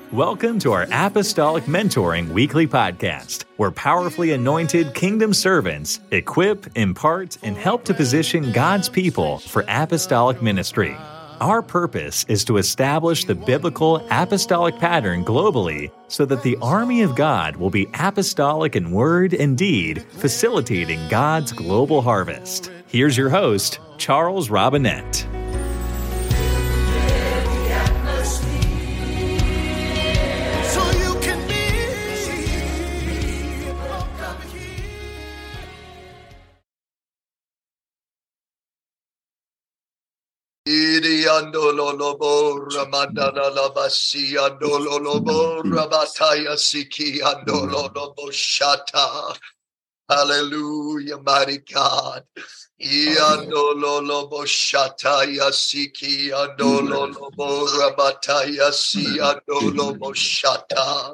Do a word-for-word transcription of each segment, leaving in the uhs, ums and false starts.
Welcome to our Apostolic Mentoring Weekly Podcast, where powerfully anointed kingdom servants equip, impart, and help to position God's people for apostolic ministry. Our purpose is to establish the biblical apostolic pattern globally so that the army of God will be apostolic in word and deed, facilitating God's global harvest. Here's your host, Charles Robinette. Idiandololobo Ramadalabasi Andololobo Rabataya Siki Andololobo Shata. Hallelujah, mighty God. Iandololobo Shataya Siki Andololobo Rabataya Si Andolobo Shata.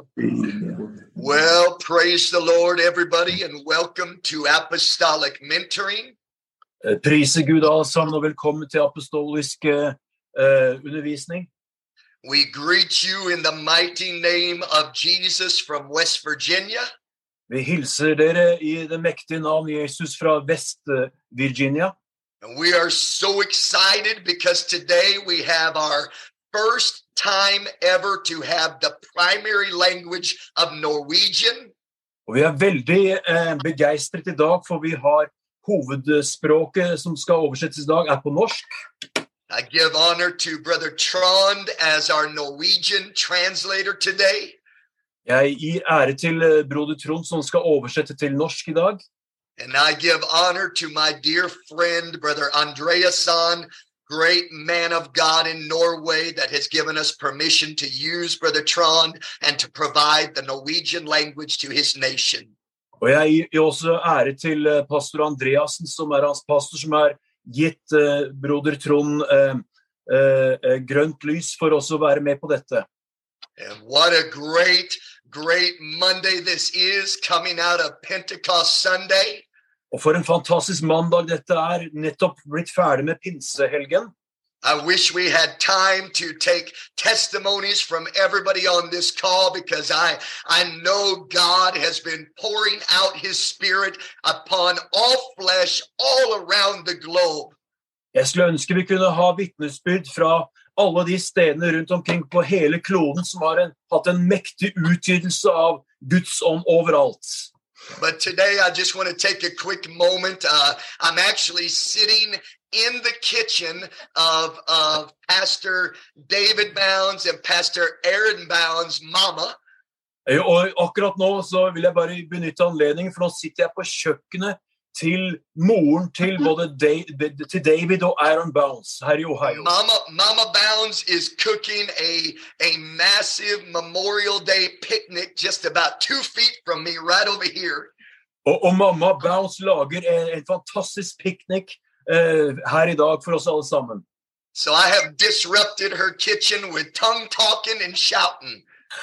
Well, praise the Lord, everybody, and welcome to Apostolic Mentoring. Prise Gud alle sammen og velkommen til apostolisk uh, undervisning. We greet you in the mighty name of Jesus from West Virginia. Vi hilser dere i det mektige navn Jesus fra Vest Virginia. And we are so excited because today we have our first time ever to have the primary language of Norwegian. Og vi er veldig uh, begeistret i dag, for vi har hovedspråket som skal oversettes i dag er på norsk. I give honor to Brother Trond as our Norwegian translator today. Jeg gir ære til broder Trond som skal oversette til norsk i dag. And I give honor to my dear friend Brother Andreasson, great man of God in Norway that has given us permission to use Brother Trond and to provide the Norwegian language to his nation. Og jeg gir også ære til pastor Andreasen, som er hans pastor, som har gitt uh, broder Trond uh, uh, grønt lys for oss å være med på dette. And what a great, great Monday this is coming out of Pentecost Sunday. Og for en fantastisk mandag dette er, nettopp blitt ferdig med pinsehelgen. I wish we had time to take testimonies from everybody on this call because I, I know God has been pouring out his spirit upon all flesh all around the globe. Jeg skulle ønske vi kunne ha vittnesbyrd fra alle de stedene rundt omkring på hele kloden som har en, hatt en mektig utgytelse av Guds ånd overalt. But today I just want to take a quick moment. Uh, I'm actually sitting in the kitchen of, of Pastor David Bounds and Pastor Aaron Bounds' mama. Og akkurat nå så vil jeg bare benytte anledningen, for nå sitter jeg på kjøkkenet til moren til både David, til David og Aaron Bounds her i Ohio. Mama, Mama Bounds is cooking a, a massive Memorial Day picnic just about two feet from me right over here. Og, og mamma Bounds lager en, en fantastisk piknik Uh, her i dag for oss alle sammen. So I have disrupted her kitchen with tongue talking and shouting.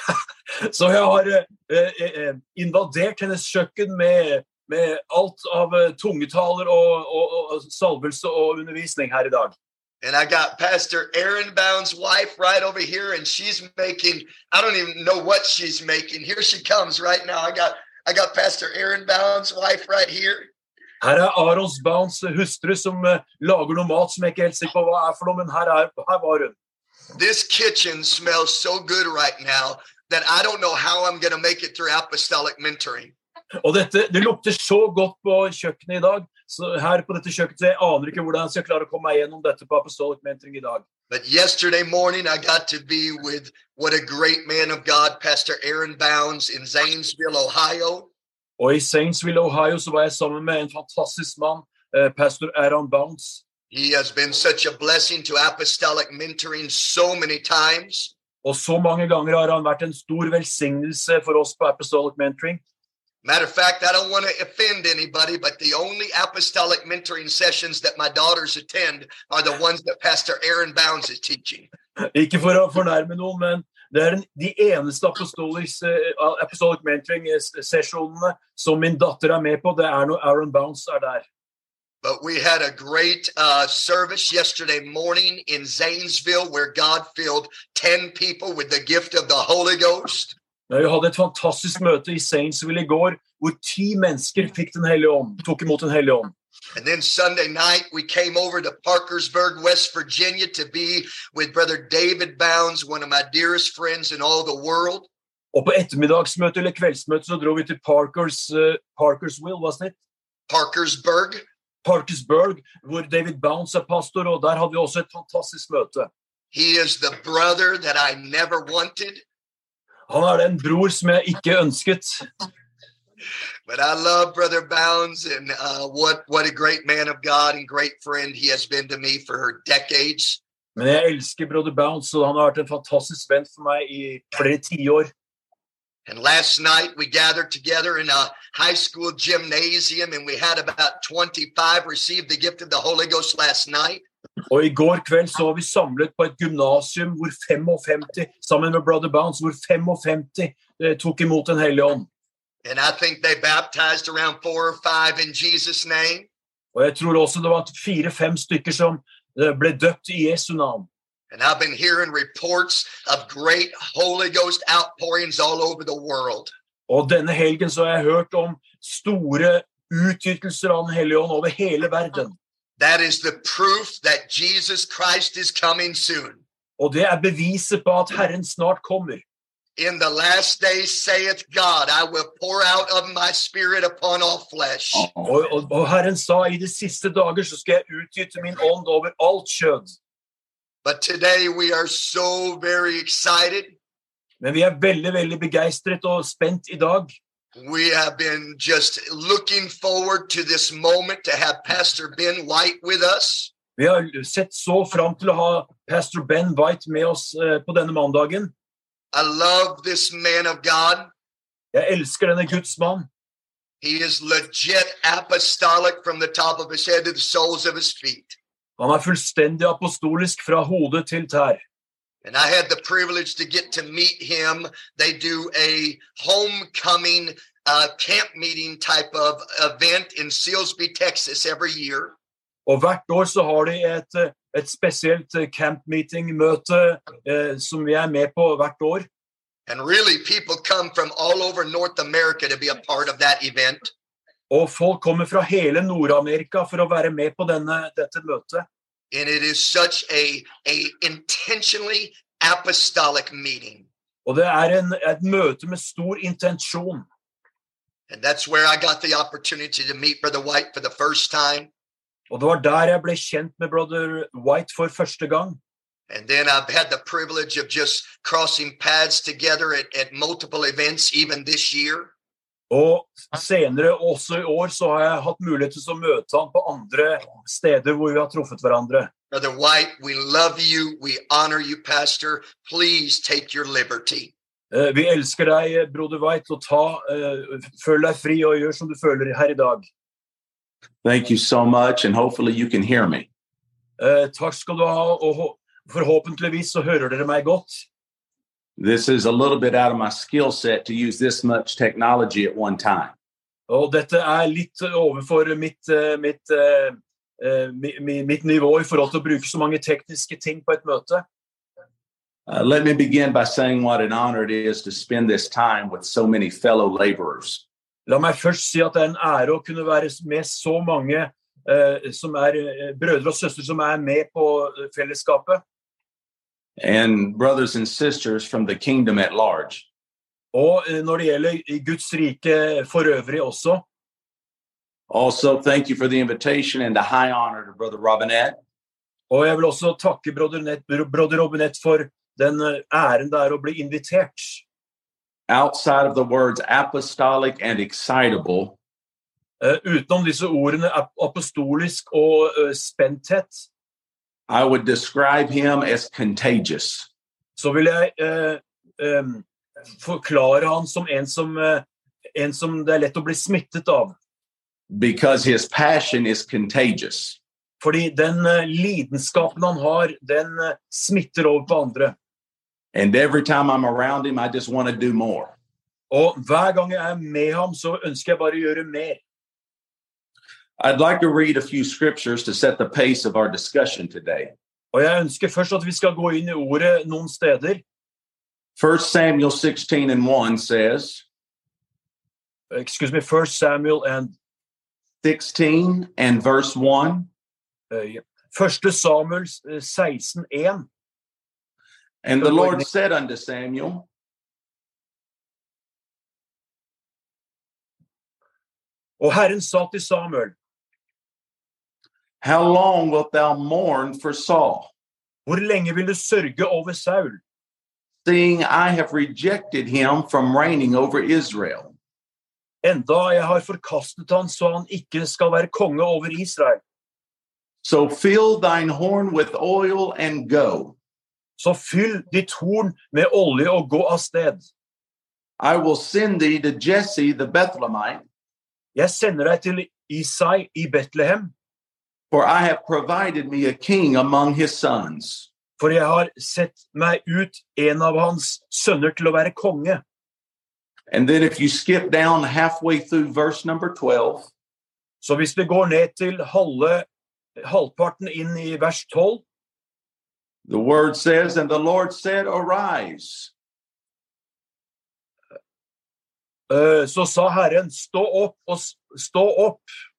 Så jeg har uh, uh, invadert hennes kjøkken med, med alt av uh, tungetaler og, og, og salvelse og undervisning her i dag. And I got Pastor Aaron Bounds' wife right over here, and she's making, I don't even know what she's making. Here she comes right now. I got, I got Pastor Aaron Bounds' wife right here. Her er Arons Bounds hustru som uh, lager noe mat som jeg ikke helt sikker på hva er for noe, men her, er, her var hun. This kitchen smells so good right now that I don't know how I'm going to make it through apostolic mentoring. Og dette, det lukter så godt på kjøkkenet i dag, så her på dette kjøkkenet, så jeg aner ikke hvordan jeg skal klare å komme meg gjennom dette på apostolic mentoring i dag. But yesterday morning I got to be with what a great man of God, Pastor Aaron Bounds in Zanesville, Ohio. Og i Zanesville, Ohio, så var jeg sammen med en fantastisk mann, uh, Pastor Aaron Bounds. He has been such a blessing to apostolic mentoring so many times. Og så mange ganger har han vært en stor velsignelse for oss på apostolic mentoring. Matter of fact, I don't want to offend anybody, but the only apostolic mentoring sessions that my daughters attend are the ones that Pastor Aaron Bounds is teaching. Ikke for å fornærme noen, men det er de eneste apostolic, apostolic mentoring sessionene som min datter er med på, det er når Aaron Bounds er der. But we had a great uh, service yesterday morning in Zanesville where God filled ten people with the gift of the Holy Ghost. Vi hadde et fantastisk møte i Zanesville i går, hvor ti mennesker fikk den hellige ånd, tok imot den hellige ånd. And then Sunday night, we came over to Parkersburg, West Virginia to be with Brother David Bounds, one of my dearest friends in all the world. Og på ettermiddagsmøte eller kveldsmøte så dro vi til Parkers, uh, Parkersville, wasn't it? Parkersburg. Parkersburg, hvor David Bounds er pastor, og der hadde vi også et fantastisk møte. He is the brother that I never wanted. Han er den bror som jeg ikke ønsket. But I love Brother Bounds, and uh, what, what a great man of God and great friend he has been to me for decades. Men jeg elsker Brother Bounds, og han har vært en fantastisk venn for meg i flere tiår. And last night we gathered together in a high school gymnasium, and we had about twenty-five receive the gift of the Holy Ghost last night. Og i går kveld så var vi samlet på et gymnasium hvor femogfemti, sammen med Brother Bounds, hvor femogfemti eh, tok imot den hellige ånd. And I think they baptized around four or five in Jesus' name. Og jeg tror også det var fire-fem stykker som eh, ble døpt i Jesu navn. And I've been hearing reports of great Holy Ghost outpourings all over the world. Og denne helgen så har jeg hørt om store utgytelser av den hellige ånd over hele verden. That is the proof that Jesus Christ is coming soon. Og det er beviset på at Herren snart kommer. In the last days, saith God, I will pour out of my spirit upon all flesh. Og, og, og Herren sa, i de siste dager så skal jeg utgyte min ånd over alt kjød. But today we are so very excited. Men vi er veldig, veldig begeistret og spent i dag. We have been just looking forward to this moment to have Pastor Ben White with us. Vi har sett så fram til å ha Pastor Ben White med oss eh, på denne mandagen. I love this man of God. Jeg elsker denne Guds mann. He is legit apostolic from the top of his head to the soles of his feet. Han er fullstendig apostolisk fra hodet til tær. And I had the privilege to get to meet him. They do a homecoming uh, camp meeting type of event in Silsbee, Texas every year. Og hvert år så har de et, et spesielt camp meeting møte eh, som vi er med på hvert år. And really people come from all over North America to be a part of that event. Og folk kommer fra hele Nord-Amerika for å være med på denne, dette møtet. And it is such a, a intentionally apostolic meeting. Og det er en, et møte med stor intensjon. And that's where I got the opportunity to meet Brother White for the first time. Og det var der jeg ble kjent med Brother White for første gang. And then I've had the privilege of just crossing paths together at, at multiple events even this year. Og senere, også i år, så har jeg hatt mulighet til å møte han på andre steder hvor vi har truffet hverandre. Brother White, we love you. We honor you, Pastor. Please take your liberty. Uh, vi elsker deg, Broder White, og ta, uh, føl deg fri og gjør som du føler her i dag. Thank you so much, and hopefully you can hear me. Uh, takk skal du ha, og forhåpentligvis så hører dere meg godt. This is a little bit out of my skill set to use this much technology at one time. Og dette er litt overfor mitt, mitt, uh, mitt, mitt nivå i forhold til å bruke så mange tekniske ting på et møte. Uh, let me begin by saying what an honor it is to spend this time with so many fellow laborers. La meg først si at det er en ære å kunne være med så mange uh, som er uh, brødre og søstre som er med på fellesskapet. And brothers and sisters from the kingdom at large. Og når det gjelder i Guds rike for øvrig også. Also, thank you for the invitation and the high honor to Brother Robinette. Og jeg vil også takke Brother Robinette for den æren det er å bli invitert. Outside of the words apostolic and excitable, uh, utenom disse ordene apostolisk og uh, spenthet, I would describe him as contagious. Så vil jeg uh, um, forklare han som en som, uh, en som det er lett å bli smittet av. Because his passion is contagious. Fordi den uh, lidenskapen han har, den uh, smitter over på andre. And every time I'm around him, I just want to do more. Og hver gang jeg er med ham, så ønsker jeg bare å gjøre mer. I'd like to read a few scriptures to set the pace of our discussion today. Og jeg ønsker først at vi skal gå inn i ordet noen steder. First Samuel sixteen and one says, Excuse me, First Samuel and sixteen and verse one. uh, yeah. Første Samuel uh, sixteen one. And the Lord said unto Samuel, Og Herren sa til Samuel, how long wilt thou mourn for Saul, hvor lenge vil du sørge over Saul, seeing I have rejected him from reigning over Israel? enda jeg har forkastet han så han ikke skal være konge over Israel. So fill thine horn with oil and go. Så fyll ditt horn med olje og gå av sted. I will send thee to Jesse the Bethlehemite, Jeg sender deg til Isai i Betlehem, for I have provided me a king among his sons. for jeg har sett meg ut en av hans sønner til å være konge. And then if you skip down halfway through verse number twelve, Så hvis vi går ned til halve, halvparten inn i vers tolv, the word says, and the Lord said, arise, uh, så sa Herren, stå opp og s- stå opp,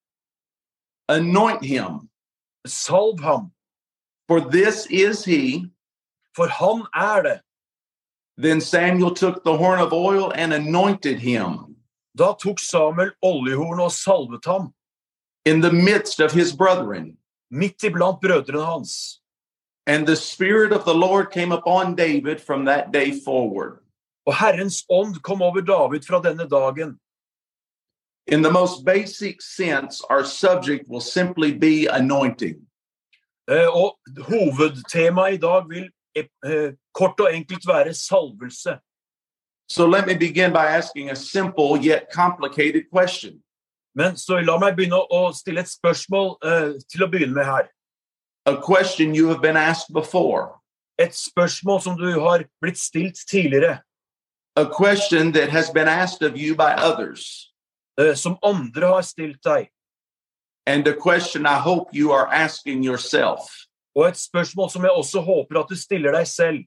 anoint him, salv ham, for this is he. for han er det. Then Samuel took the horn of oil and anointed him Da tok Samuel oljehorn og salvet ham, in the midst of his brethren. midt iblant brødrene hans. And the Spirit of the Lord came upon David from that day forward. Og Herrens ånd kom over David fra denne dagen. In the most basic sense, our subject will simply be anointing. Eh, og hovedtemaet i dag vil eh, kort og enkelt være salvelse. So let me begin by asking a simple yet complicated question. Men så la meg begynne å stille et spørsmål eh, til å begynne med her. A question you have been asked before. Et spørsmål som du har blitt stilt tidligere, A question that has been asked of you by others. eh, som andre har stilt deg. And a question I hope you are asking yourself. Og et spørsmål som jeg også håper at du stiller deg selv.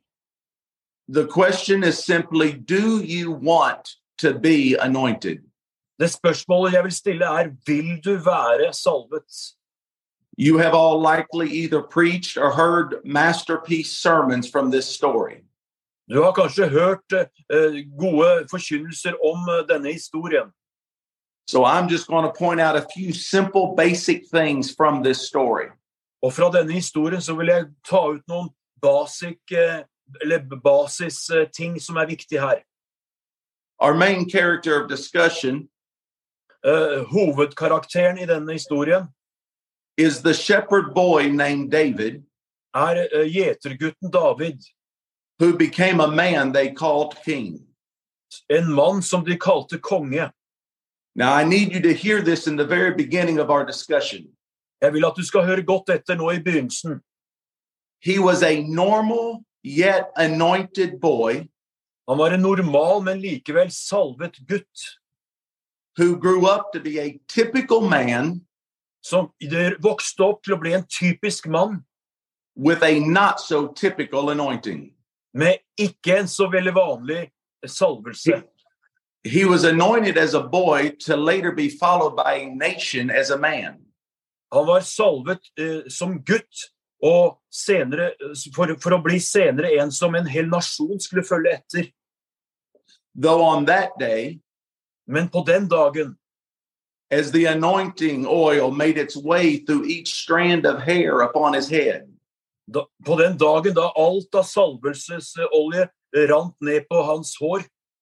The question is simply, do you want to be anointed? Det spørsmålet jeg vil stille er, vil du være salvet? You have all likely either preached or heard masterpiece sermons from this story. Du har kanskje hørt eh, gode forkynnelser om eh, denne historien. So I'm just going to point out a few simple, basic things from this story. Og fra denne historien så vil jeg ta ut noen basic, eh, eller basis eh, ting som er viktig her. Our main character of discussion Eh, hovedkarakteren i denne historien is the shepherd boy named David, er eh, gjetergutten David, who became a man they called king. en mann som de kalte konge. Now, I need you to hear this in the very beginning of our discussion. Jeg vil at du skal høre godt etter nå i begynnelsen. He was a normal yet anointed boy Han var en normal, men likevel salvet gutt, who grew up to be a typical man som vokste opp til å bli en typisk mann, with a not so typical anointing. med ikke en så veldig vanlig salvelse. He was anointed as a boy to later be followed by a nation as a man. Han var salvet eh, som gutt, og senere, for, for å bli senere en som en hel nasjon skulle følge etter. Though on that day, Men på den dagen, as the anointing oil made its way through each strand of hair upon his head, da, på den dagen da alt av salvelsesolje rant ned på hans hår,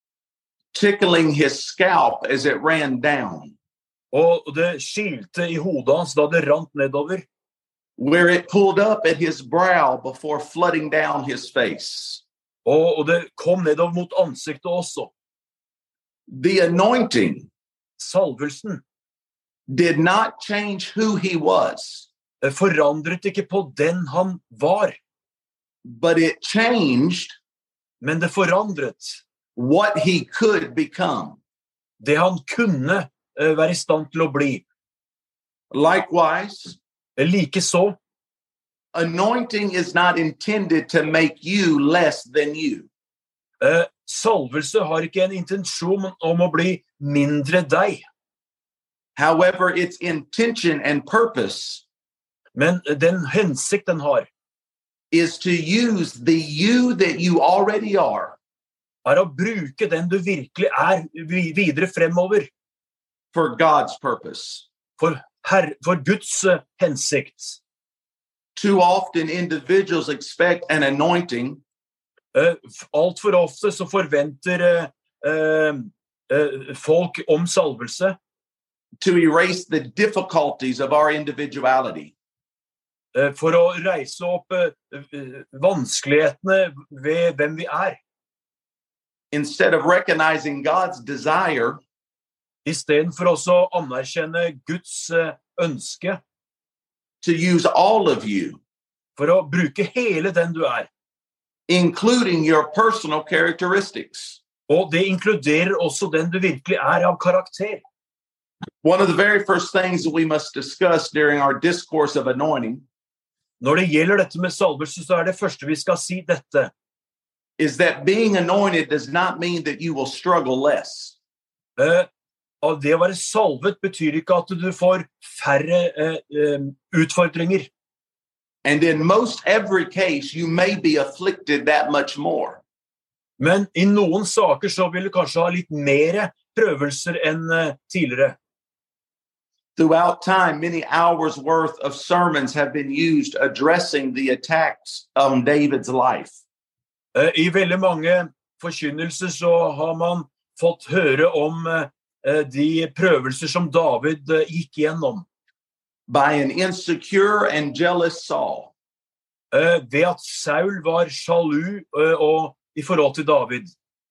tickling his scalp as it ran down, og det skilte i hodet hans da det rant nedover, where it pulled up at his brow before flooding down his face. og, og det kom nedover mot ansiktet også. The anointing Salvelsen did not change who he was, forandret ikke på den han var, but it changed men det forandret what he could become. det han kunne eh, være i stand til å bli. Likewise, Likeså, anointing is not intended to make you less than you. eh, salvelse har ikke en intensjon om å bli mindre deg, However, its intention and purpose men den hensikt den har, is to use the you that you already are er å bruke den du virkelig er vi- videre fremover for God's purpose. for, Herre, for Guds eh, hensikt. Too often, individuals expect an anointing Eh, f- Alt for ofte så forventer eh, eh, eh, folk om salvelse to erase the difficulties of our individuality. eh, for å reise opp eh, eh, vanskelighetene ved hvem vi er, Instead of recognizing God's desire i stedet for også å anerkjenne Guds eh, ønske to use all of you, for å bruke hele den du er. including your personal characteristics. Og det inkluderer også den du virkelig er av karakter. One of the very first things that we must discuss during our discourse of anointing Når det gjelder dette med salvelse, så er det første vi skal si dette. is that being anointed does not mean that you will struggle less. Eh, av det å være salvet betyr ikke at du får færre eh, eh, utfordringer. And in most every case, you may be afflicted that much more. Men i noen saker så vil du kanskje ha litt mer prøvelser enn eh, tidligere. Throughout time, many hours worth of sermons have been used addressing the attacks on David's life. Eh, I veldig mange forkynnelser så har man fått høre om eh, de prøvelser som David eh, gikk gjennom. By an insecure and jealous Saul. Eh, ved at Saul var sjalu eh, og, i forhold til David.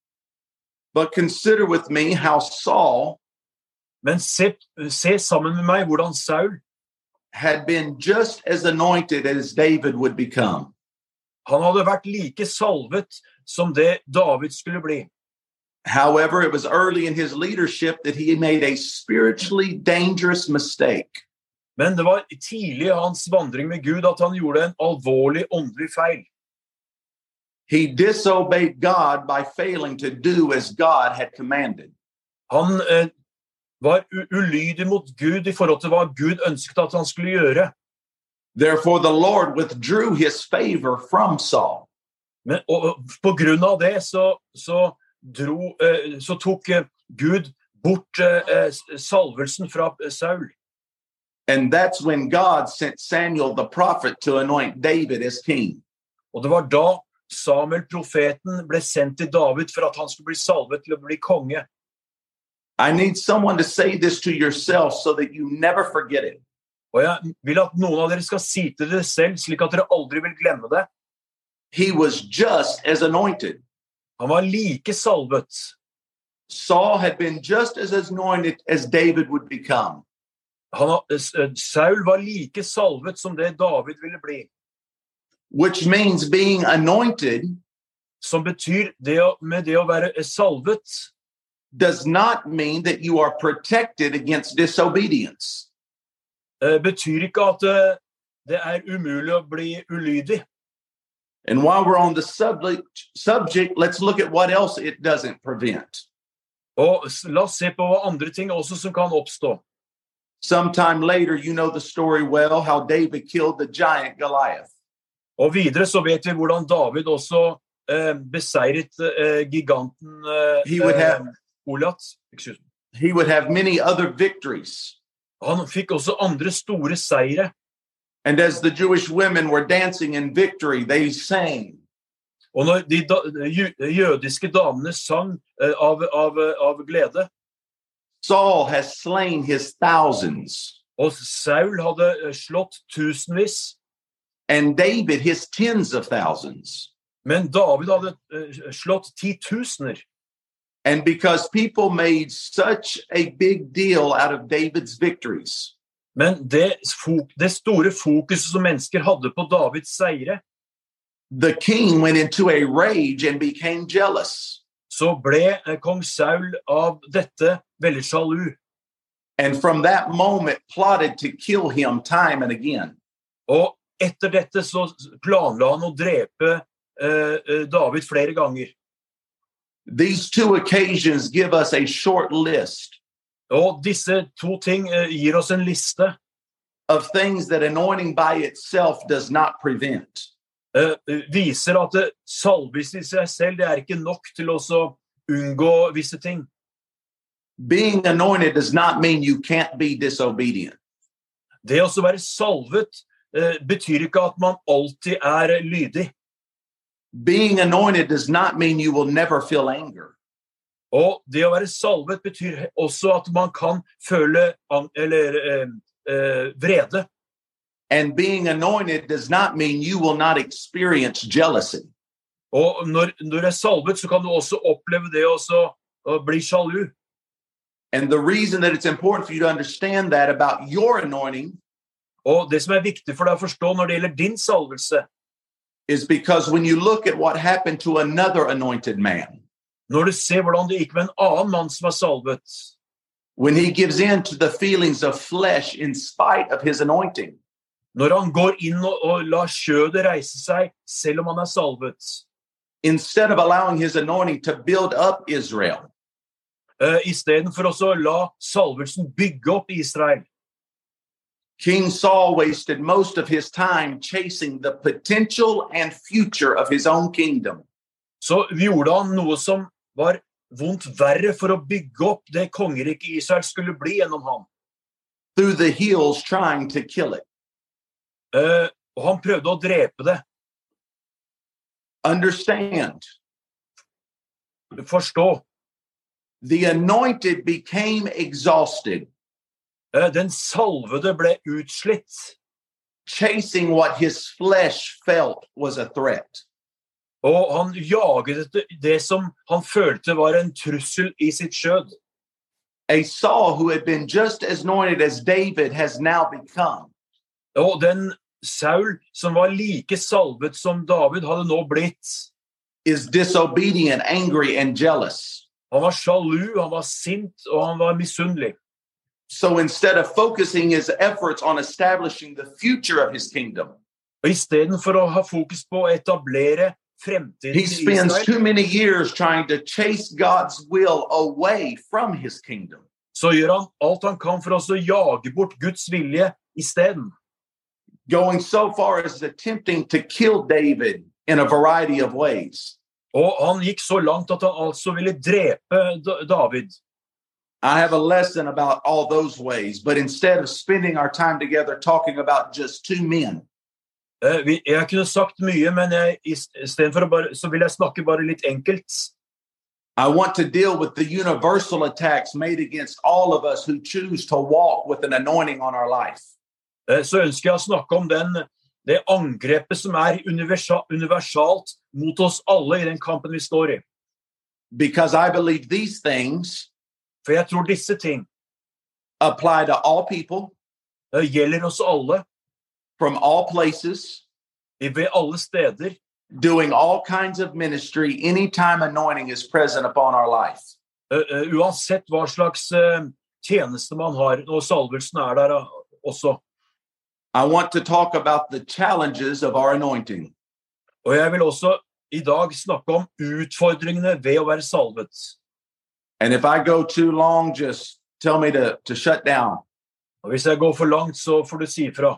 But consider with me how Saul Men se, se sammen med meg hvordan Saul, had been just as anointed as David would become. han hadde vært like salvet som det David skulle bli. However, it was early in his leadership that he made a spiritually dangerous mistake. Men det var tidlig i hans vandring med Gud at han gjorde en alvorlig åndelig feil. He disobeyed God by failing to do as God had commanded. Han eh, var u- ulydig mot Gud i forhold til hva Gud ønsket at han skulle gjøre. Therefore, the Lord withdrew his favor from Saul. Men og, og på grunn av det så, så, dro, eh, så tok eh, Gud bort eh, salvelsen fra eh, Saul. And that's when God sent Samuel the prophet to anoint David as king. Og det var da Samuel, profeten, ble sendt til David for at han skulle bli salvet til å bli konge. I need someone to say this to yourself so that you never forget it. Og jeg vil at noen av dere skal si til dere selv, slik at dere aldri vil glemme det. He was just as anointed. Han var like salvet. Saul had been just as anointed as David would become. Han, eh, Saul var like salvet som det David ville bli. Which means being anointed Som betyr det å, med det å være salvet, does not mean that you are protected against disobedience. eh, betyr ikke at eh, det er umulig å bli ulydig. And while we're on the subject, subject, let's look at what else it doesn't prevent. Og s- la oss se på hva andre ting også som kan oppstå. Sometime later, you know the story well, how David killed the giant Goliath. Og videre så vet vi hvordan David også eh, beseiret eh, giganten eh, He would have- eh, Goliat. Excuse me. He would have many other victories. Han fikk også andre store seire. And as the Jewish women were dancing in victory, they sang, Og når de da, jø- jødiske damene sang eh, av, av, av glede, Saul has slain his thousands, og Saul hadde eh, slått tusenvis, and David his tens of thousands. men David hadde eh, slått titusener. And because people made such a big deal out of David's victories, Men det, fo- det store fokuset som mennesker hadde på Davids seire, the king went into a rage and became jealous. så ble eh, kong Saul av dette veldig sjalu. And from that moment plotted to kill him time and again. Og etter dette så planla han å drepe uh, David flere ganger. These two occasions give us a short list. Og disse to ting uh, gir oss en liste of things that anointing by itself does not prevent. Uh, viser at det, salvelse i seg selv, det er ikke nok til å unngå visse ting. Being anointed does not mean you can't be disobedient. Det å være salvet uh, betyr ikke at man alltid er lydig. Being anointed does not mean you will never feel anger. Og det å være salvet betyr også at man kan føle eller uh, uh, vrede. And being anointed does not mean you will not experience jealousy. Og når, når du er salvet, så kan du også oppleve det også, å bli sjalu. And the reason that it's important for you to understand that about your anointing og det som er viktig for deg å forstå når det gjelder din salvelse is because when you look at what happened to another anointed man, når du ser hvordan det gikk med en annen mann som var salvet, when he gives in to the feelings of flesh in spite of his anointing, når han går inn og, og lar kjødet reise seg selv om han er salvet, instead of allowing his anointing to build up Israel, uh, i stedet for også å la salvelsen bygge opp Israel, King Saul wasted most of his time chasing the potential and future of his own kingdom. Så gjorde han noe som var vondt verre for å bygge opp det kongeriket Israel skulle bli gjennom ham. Through the hills trying to kill it. Uh, og han prøvde å drepe det. Understand. Forstå. The anointed became exhausted. Uh, den salvede ble utslitt. Chasing what his flesh felt was a threat. Og han jaget det, det som han følte var en trussel i sitt kjød. A Saul who had been just as anointed as David has now become. Og den Saul som var like salvet som David hadde nå blitt, is disobedient, angry and jealous. Han var sjalu, han var sint og han var misunnelig. So instead of focusing his efforts on establishing the future of his kingdom, og i stedet for å ha fokus på å etablere fremtiden he spends i Israel, too many years trying to chase God's will away from his kingdom. Så gjør han alt han kan for å jage bort Guds vilje i stedet. Going so far as attempting to kill David in a variety of ways. Og han gikk så langt at han altså ville drepe David. I have a lesson about all those ways, but instead of spending our time together talking about just two men, Uh, vi, jeg kunne sagt mye, men jeg, i stedet for å bare, så vil jeg snakke bare litt enkelt. I want to deal with the universal attacks made against all of us who choose to walk with an anointing on our life. Uh, så ønsker jeg å snakke om den, det angrepet som er universa, universalt mot oss alle i den kampen vi står i. Because I believe these things For jeg tror disse ting apply to all people, uh, gjelder oss alle, from all places, ved alle steder, doing all kinds of ministry anytime anointing is present upon our life. Uh, uh, uansett hva slags uh, tjeneste man har, og salvelsen er der uh, også. I want to talk about the challenges of our anointing. Og jeg vil også i dag snakke om utfordringene ved å være salvet. And if I go too long, just tell me to, to shut down. Og hvis jeg går for langt, så får du si fra.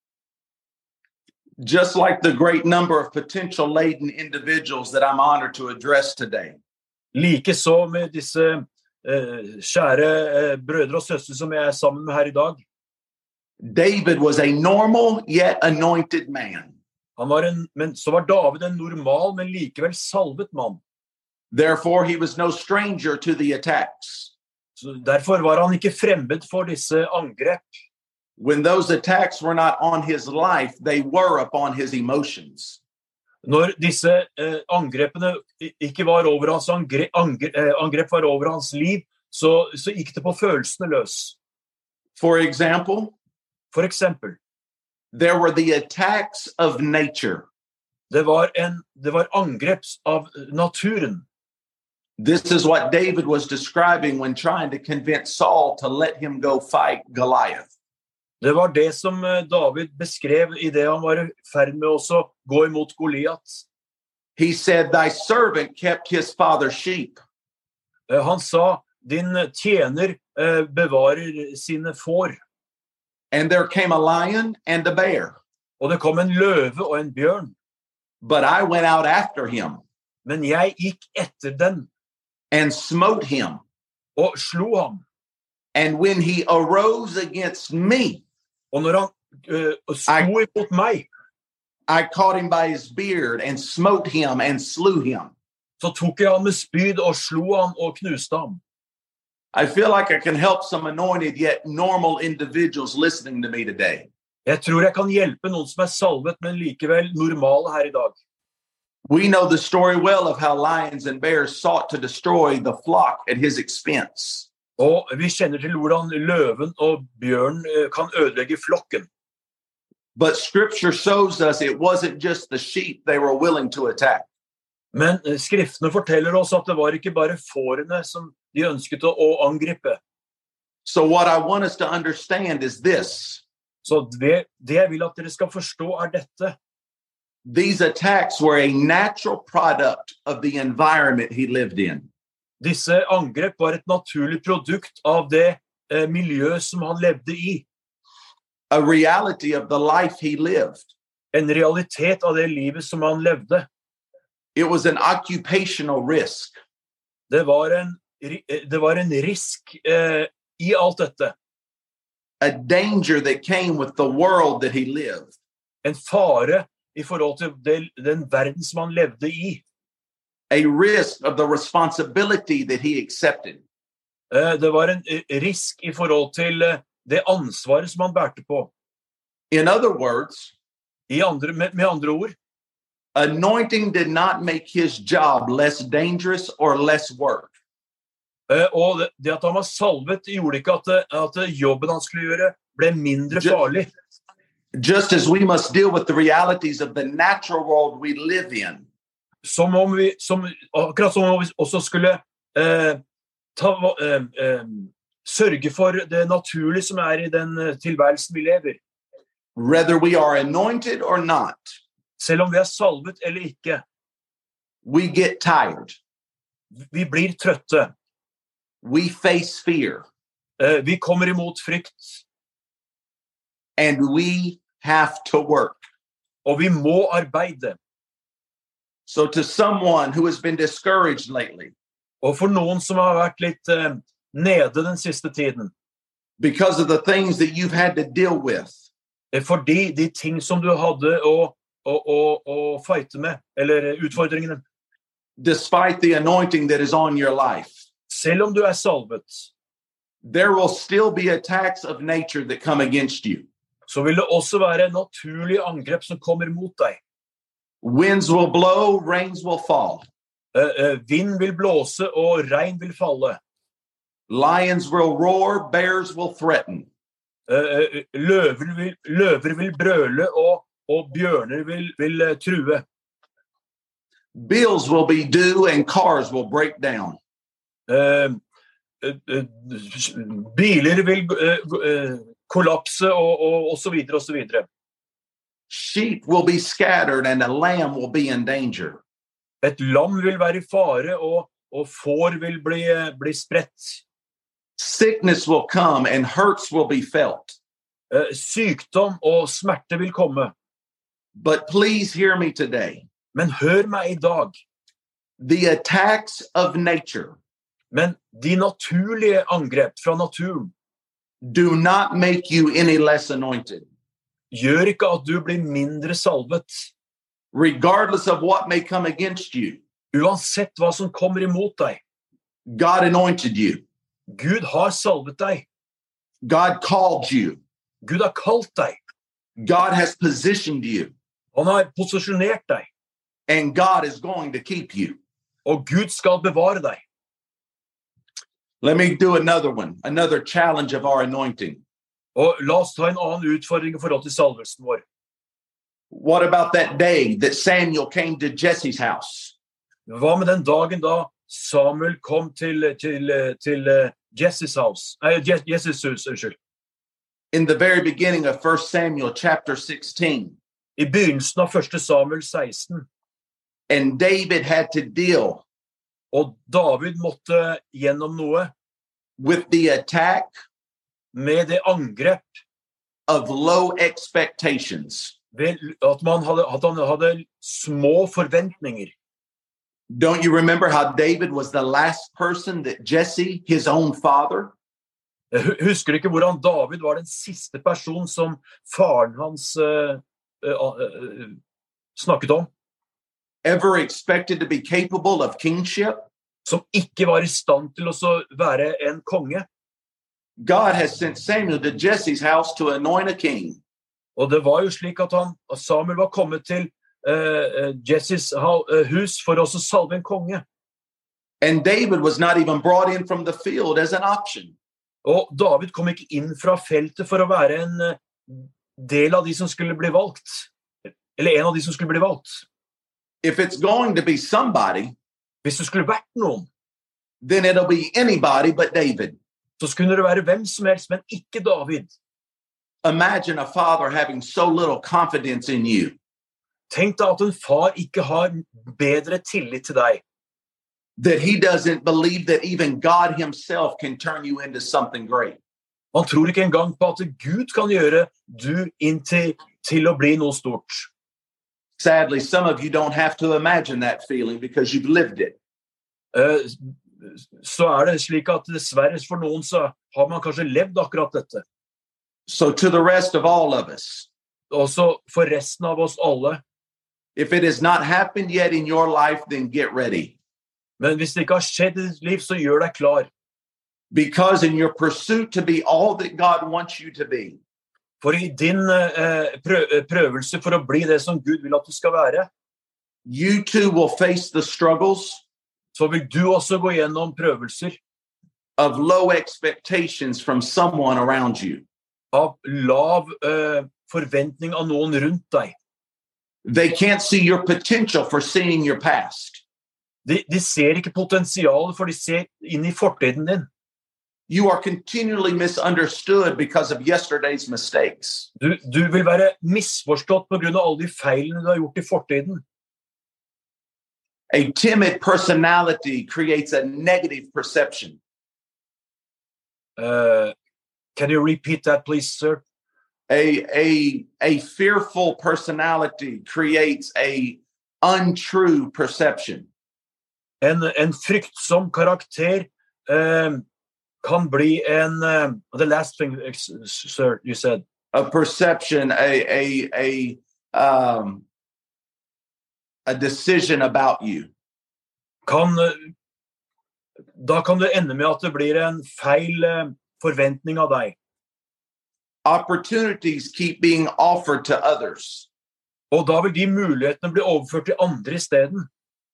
Just like the great number of potential laden individuals that I'm honored to address today. Like så med disse uh, kjære uh, brødre og søstre som jeg er sammen med her i dag. David was a normal yet anointed man. Han var en, men så var David en normal, men likevel salvet mann. Therefore, he was no stranger to the attacks. Så derfor var han ikke fremmed for disse angrep. When those attacks were not on his life, they were upon his emotions. Når disse eh, angrepene ikke var over hans angre, angre, eh, angrep var over hans liv, så, så gikk det på følelsene løs. For example, For eksempel, there were the attacks of nature. det var, en, det var angrep av naturen. This is what David was describing when trying to convince Saul to let him go fight Goliath. Det var det som David beskrev i det han var i ferd med også gå imot Goliat. He said, thy servant kept his father's sheep. Han sa, din tjener bevarer sine får. And there came a lion and a bear. Og det kom en løve og en bjørn. But I went out after him. Men jeg gikk etter den. And smote him. Og slo ham. And when he arose against me, og når han uh, sto imot meg, I caught him by his beard and smote him and slew him. Så tok jeg han med spyd og slo han og knuste ham. I feel like I can help some anointed yet normal individuals listening to me today. Jeg tror jeg kan hjelpe noen som er salvet, men likevel normale her i dag. We know the story well of how lions and bears sought to destroy the flock at his expense. Og vi kjenner til hvordan løven og bjørnen kan ødelegge flokken. But scripture shows us it wasn't just the sheep they were willing to attack. Men skriftene forteller oss at det var ikke bare fårene som de ønsket å, å angripe. So what I want us to understand is this. Så det, det jeg vil at dere skal forstå er dette. These attacks were a natural product of the environment he lived in. Disse angrep var et naturlig produkt av det eh, miljø som han levde i. A reality of the life he lived. En realitet av det livet som han levde. It was an occupational risk. Det var en, det var en risk eh, i alt dette. A danger that came with the world that he lived. En fare i forhold til det, den verden som han levde i. A risk of the responsibility that he accepted. Eh, det var en risk i forhold til eh, det ansvaret som han bærte på. In other words, I andre, med, med andre ord, anointing did not make his job less dangerous or less work. Uh, og det, det at han var salvet gjorde ikke at, at jobben han skulle gjøre ble mindre farlig. Just as we must deal with the realities of the natural world we live in. Som om vi, som, akkurat som om vi også skulle uh, ta, uh, uh, sørge for det naturlige som er i den tilværelsen vi lever. Whether we are anointed or not. Selv om vi er salvet eller ikke. We get tired. Vi blir trøtte. We face fear. Uh, vi kommer imot frykt. And we have to work. Og vi må arbeide. So to someone who has been discouraged lately. Og for noen som har vært litt uh, nede den siste tiden. Because of the things that you've had to deal with. Fordi de ting som du hadde å, å, å, å fighte med, eller utfordringene. Despite the anointing that is on your life. Selv om du er salvet. There will still be attacks of nature that come against you. Så vil det også være naturlige angrep som kommer mot deg. Winds will blow, rains will fall. Uh, uh, vind vil blåse og regn vil falle. Lions will roar, bears will threaten. Uh, uh, løver, vil, løver vil brøle og, og bjørner vil, vil uh, true. Bills will be due and cars will break down. Uh, uh, uh, biler vil uh, uh, kollapse og, og, og så videre og så videre. Sheep will be scattered and a lamb will be in danger. Et lam vil være i fare og, og får vil bli, bli spredt. Sickness will come and hurts will be felt. Uh, sykdom og smerte vil komme. But please hear me today. Men hør meg i dag. The attacks of nature. Men de naturlige angrep fra naturen. Do not make you any less anointed. Gjør ikke at du blir mindre salvet. Regardless of what may come against you. Uansett hva som kommer imot deg. God anointed you. Gud har salvet deg. God called you. Gud har kalt deg. God has positioned you. Han har posisjonert deg. And God is going to keep you. Og Gud skal bevare deg. Let me do another one. Another challenge of our anointing. Og la oss ta en annen utfordring i forhold til salvelsen vår. What about that day that Samuel came to Jesse's house? Hva med den dagen da Samuel kom til, til, til Jesses hus, nei, Jesses hus, unnskyld. In the very beginning of First Samuel chapter sixteen, I begynnelsen av første Samuel seksten, and David had to deal og David måtte gjennom noe with the attack med det angrep of low expectations. ved at, man hadde, at han hadde små forventninger. Don't you remember how David was the last person that Jesse, his own father, Husker du ikke hvordan David var den siste person som faren hans uh, uh, uh, snakket om? ever expected to be capable of kingship? Som ikke var I stand til å være en konge. God has sent Samuel to Jesse's house to anoint a king. Og det var jo slik at han, Samuel var kommet til uh, Jesses hus for å salve en konge. And David was not even brought in from the field as an option. Og David kom ikke inn fra feltet for å være en del av de som skulle bli valgt. Eller en av de som skulle bli valgt. If it's going to be somebody, hvis det skulle vært noen, then it'll be anybody but David. Så skulle det være hvem som helst, men ikke David. Imagine a father having so little confidence in you. Tenk deg at en far ikke har bedre tillit til deg. That he doesn't believe that even God himself can turn you into something great. Han tror ikke engang på at Gud kan gjøre du inn til, til å bli noe stort. Sadly, some of you don't have to imagine that feeling because you've lived it. Uh, så er det slik at dessverre for noen så har man kanskje levd akkurat dette. So to the rest of all of us, også for resten av oss alle, if it has not happened yet in your life, then get ready. Men hvis det ikke har skjedd I ditt liv, så gjør deg klar. Because in your pursuit to be all that God wants you to be, for I din uh, prø- prøvelse for å bli det som Gud vil at du skal være, you too will face the struggles så vil du også gå gjennom prøvelser of low expectations from someone around you. Av lav uh, forventning av noen rundt deg. They can't see your potential for seeing your past. De, de ser ikke potensialet, for de ser inn I fortiden din. You are continually misunderstood because of yesterday's mistakes. Du, du vil være misforstått på grunn av alle de feilene du har gjort I fortiden. A timid personality creates a negative perception. Uh, can you repeat that, please, sir? A, a, a fearful personality creates a untrue perception. En, en fryktsom karakter um, kan bli en... Um, the last thing, sir, you said. A perception, a, a, a, um, a decision about you. Kan, da kan det ende med at det blir en feil uh, forventning av deg. Opportunities keep being offered to others. Og da vil de mulighetene bli overført til andre I stedet.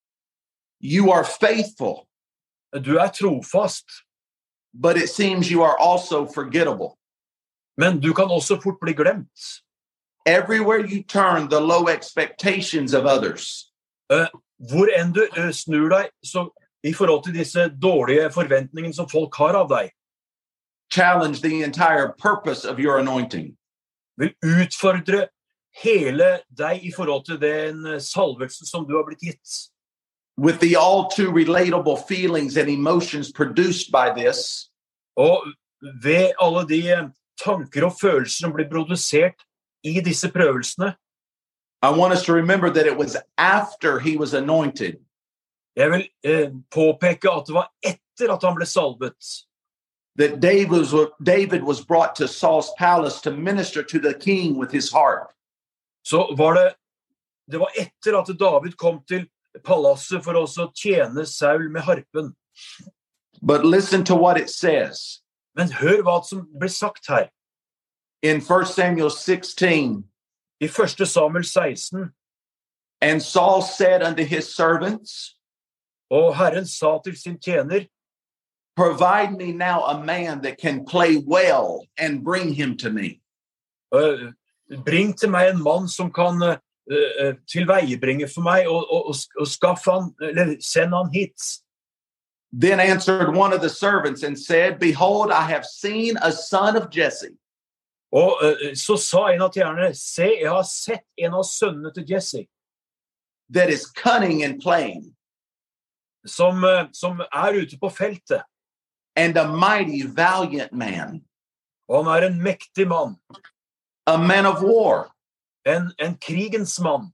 You are faithful. Du er trofast. But it seems you are also forgettable. Men du kan også fort bli glemt. Everywhere you turn, the low expectations of others. Uh, hvor enn du uh, snur deg, så I forhold til disse dårlige forventningene som folk har av deg, challenge the entire purpose of your anointing. Vil utfordre hele deg I forhold til den salvelse som du har blitt gitt. With the all too relatable feelings and emotions produced by this, og ved alle de tanker og følelser som blir produsert I disse prøvelsene, I want us to remember that it was after he was anointed. Jeg vil eh, påpeke at det var etter at han ble salvet. That David was, David was brought to Saul's palace to minister to the king with his harp. Så var det, det var etter at David kom til palasset for å tjene Saul med harpen. But listen to what it says. Men hør hva som blir sagt her. In First Samuel sixteen, I første Samuel seksten, and Saul said unto his servants, og Herren sa til sin tjener, provide me now a man that can play well and bring him to me. Uh, bring til meg en mann som kan uh, uh, tilveiebringe for meg og, og, og skaffe han, eller send han hit. Then answered one of the servants and said, Behold, I have seen a son of Jesse. Og uh, så sa en av tjenerne, se, jeg har sett en av sønnene til Jesse, that is cunning and plain, som, uh, som er ute på feltet. and a mighty valiant man, Og han er en mektig mann, a man of war, en, en krigens mann,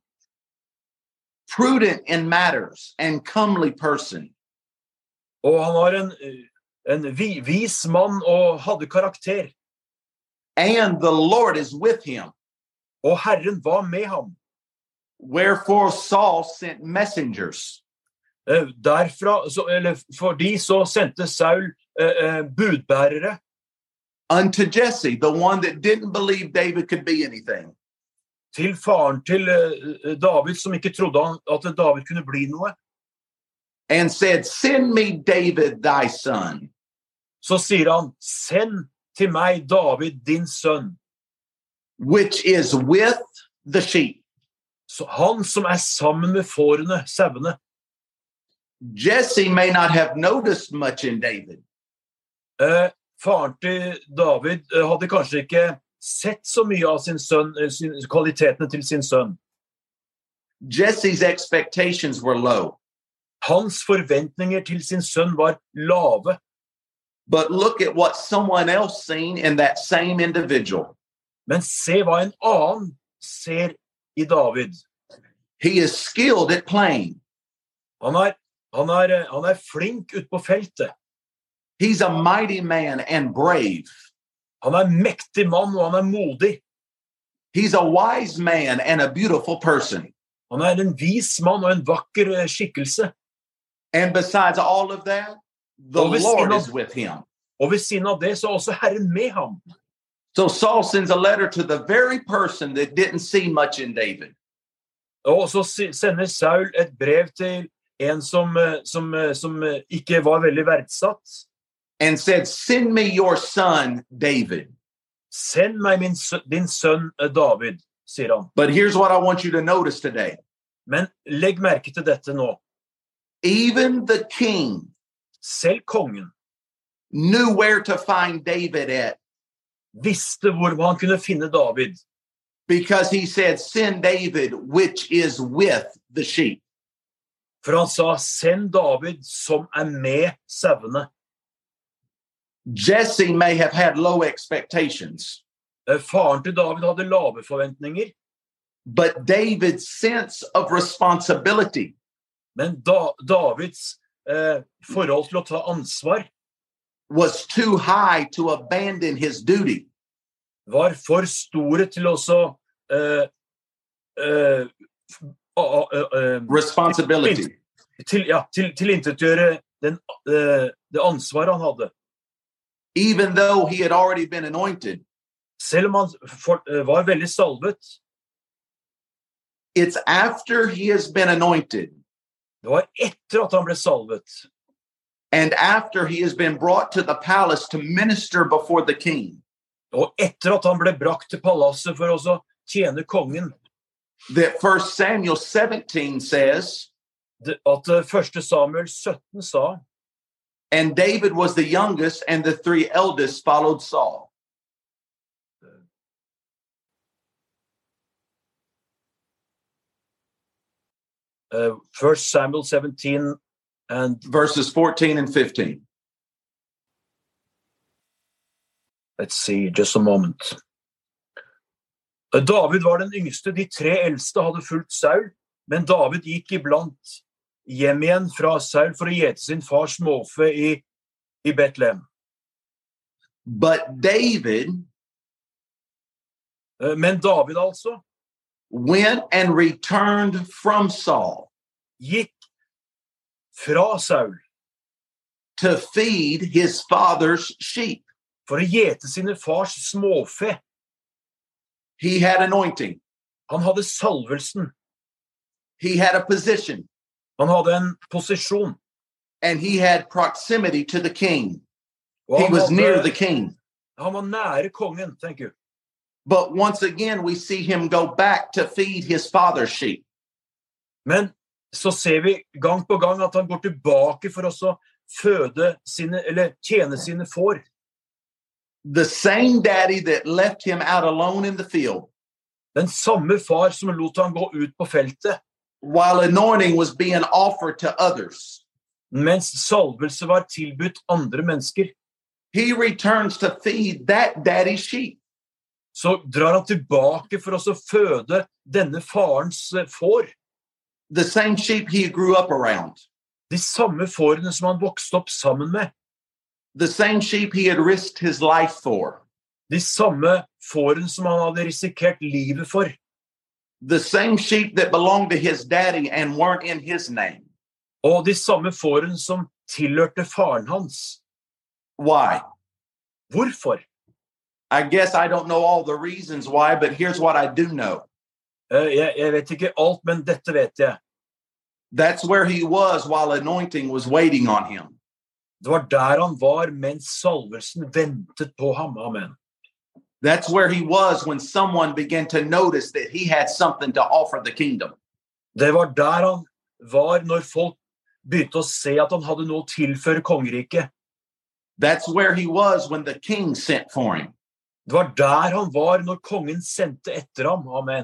prudent in matters, and comely person. og han var en, en vi, vis mann og hadde karakter, And the Lord is with him. og Herren var med ham. Wherefore Saul sent messengers Uh, derfra, så, eller fordi så sendte Saul uh, uh, budbærere unto Jesse, the one that didn't believe David could be anything. til faren til uh, David, som ikke trodde han, at David kunne bli noe. And said, Send me David, thy son. Så sier han, send til meg David, din sønn, Which is with the sheep. så han som er sammen med fårene, sauene. Jesse may not have noticed much in David, Uh, faren til David uh, hadde kanskje ikke sett så mye av sin sønn, uh, sin, kvalitetene til sin sønn. Jesse's expectations were low. Hans forventninger til sin sønn var lave. But look at what someone else seen in that same individual. Men se hva en annen ser i David. He is skilled at playing. Han er, han er, uh, han er flink ut på feltet. He's a mighty man and brave. Han er mektig mann, og han er modig. He's a wise man and a beautiful person. Han er en vis mann og en vakker uh, skikkelse. And besides all of that, the Og ved Lord siden av- is with him. Og ved siden av det så er også Herren med ham. So Saul sends a letter to the very person that didn't see much in David. Og så si- sender Saul et brev til en som, uh, som, uh, som uh, ikke var veldig verdsatt. And said, Send me your son, David. Send meg min, sø- din sønn uh, David, sier han. But here's what I want you to notice today. Men legg merke til dette nå. Even the king Selv kongen knew where to find David at, visste hvor han kunne finne David. because he said, Send David, which is with the sheep. For han sa, send David som er med sauene. Jesse may have had low expectations, Uh, Faren til David hadde lave forventninger, but David's sense of responsibility men da, Davids uh, forhold til å ta ansvar was too high to abandon his duty. var for store til også uh, uh, uh, uh, uh, Responsibility. til, ja, til, tilintetgjøre den, uh, det ansvaret han hadde. Even though he had already been anointed, Selv om han for, uh, var veldig salvet, it's after he has been anointed det var etter at han ble salvet, and after he has been brought to the palace to minister before the king og etter at han ble brakt til palasset for å så tjene kongen, that First Samuel seventeen says, det, at uh, første Samuel sytten sa, and David was the youngest, and the three eldest followed Saul. uh, First Samuel seventeen and Verses fourteen and fifteen. let's see, just a moment. Uh, David var den yngste, de tre eldste hadde fulgt Saul, men David gikk iblant hjem igjen fra Saul for å gjete sin fars småfe i, i Betlehem. But David Uh, men David altså went and returned from Saul gikk fra Saul to feed his father's sheep. for å gjete sine fars småfe. He had anointing. Han hadde salvelsen, He had a position, han hadde en posisjon, and he had proximity to the king. og He han, was near the hadde, king. han var nære kongen, thank you. But once again, we see him go back to feed his father's sheep. Men så ser vi gang på gang at han går tilbake for også føde sine, eller tjene sine får. The same daddy that left him out alone in the field Den samme far som lot han gå ut på feltet, while anointing was being offered to others. mens salvelse var tilbudt andre mennesker. He returns to feed that daddy's sheep. Så drar han tilbake for å føde denne farens eh, får. The same sheep he grew up around. De samme fårene som han vokste opp sammen med. The same sheep he had risked his life for. De samme fårene som han hadde risikert livet for. The same sheep that belonged to his daddy and weren't in his name. Og de samme fårene som tilhørte faren hans. Why? Hvorfor? I guess I don't know all the reasons why, but here's what I do know. Eh, Jeg, jeg vet ikke alt, men dette vet jeg. That's where he was while anointing was waiting on him. Det var der han var mens salvelsen ventet på ham. Amen. That's where he was when someone began to notice that he had something to offer the kingdom. Det var der han var når folk begynte å se at han hadde noe å tilføre kongeriket. That's where he was when the king sent for him. Det var der han var når kongen sendte etter ham. Amen.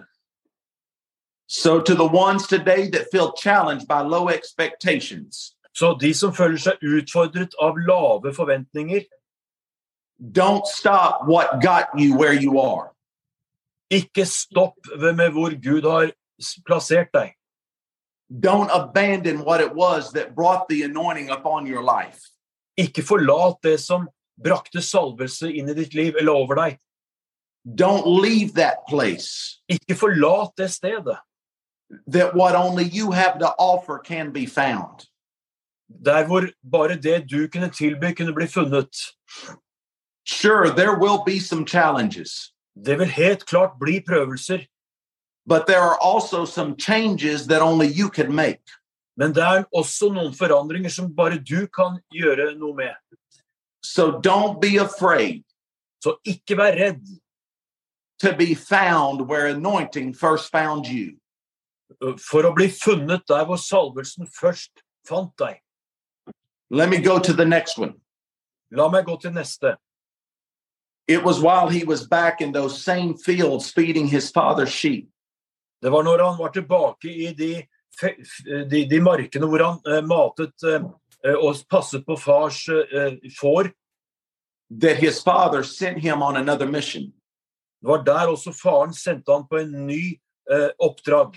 So to the ones today that feel challenged by low expectations, Så de som føler seg utfordret av lave forventninger, don't stop what got you where you are. ikke stopp ved med hvor Gud har s- plassert deg. Don't abandon what it was that brought the anointing upon your life. Ikke forlat det som brakte salvelse inn i ditt liv eller over deg. Don't leave that place Ikke forlat det stedet. that what only you have to offer can be found. Der hvor bare det du kunne tilby kunne bli funnet. Sure, there will be some challenges, Det vil helt klart bli prøvelser, but there are also some changes that only you can make. men det er også noen forandringer som bare du kan gjøre noe med. So don't be afraid Så ikke vær redd to be found where anointing first found you. for å bli funnet der hvor salvelsen først fant deg. Let me go to the next one. La meg gå til neste. It was while he was back in those same fields feeding his father's sheep. Det var når han var tilbake i de, fe- f- de, de markene hvor han eh, matet eh, og passet på fars eh, får. That his father sent him on another mission. Det var der også faren sendte han på en ny eh, oppdrag.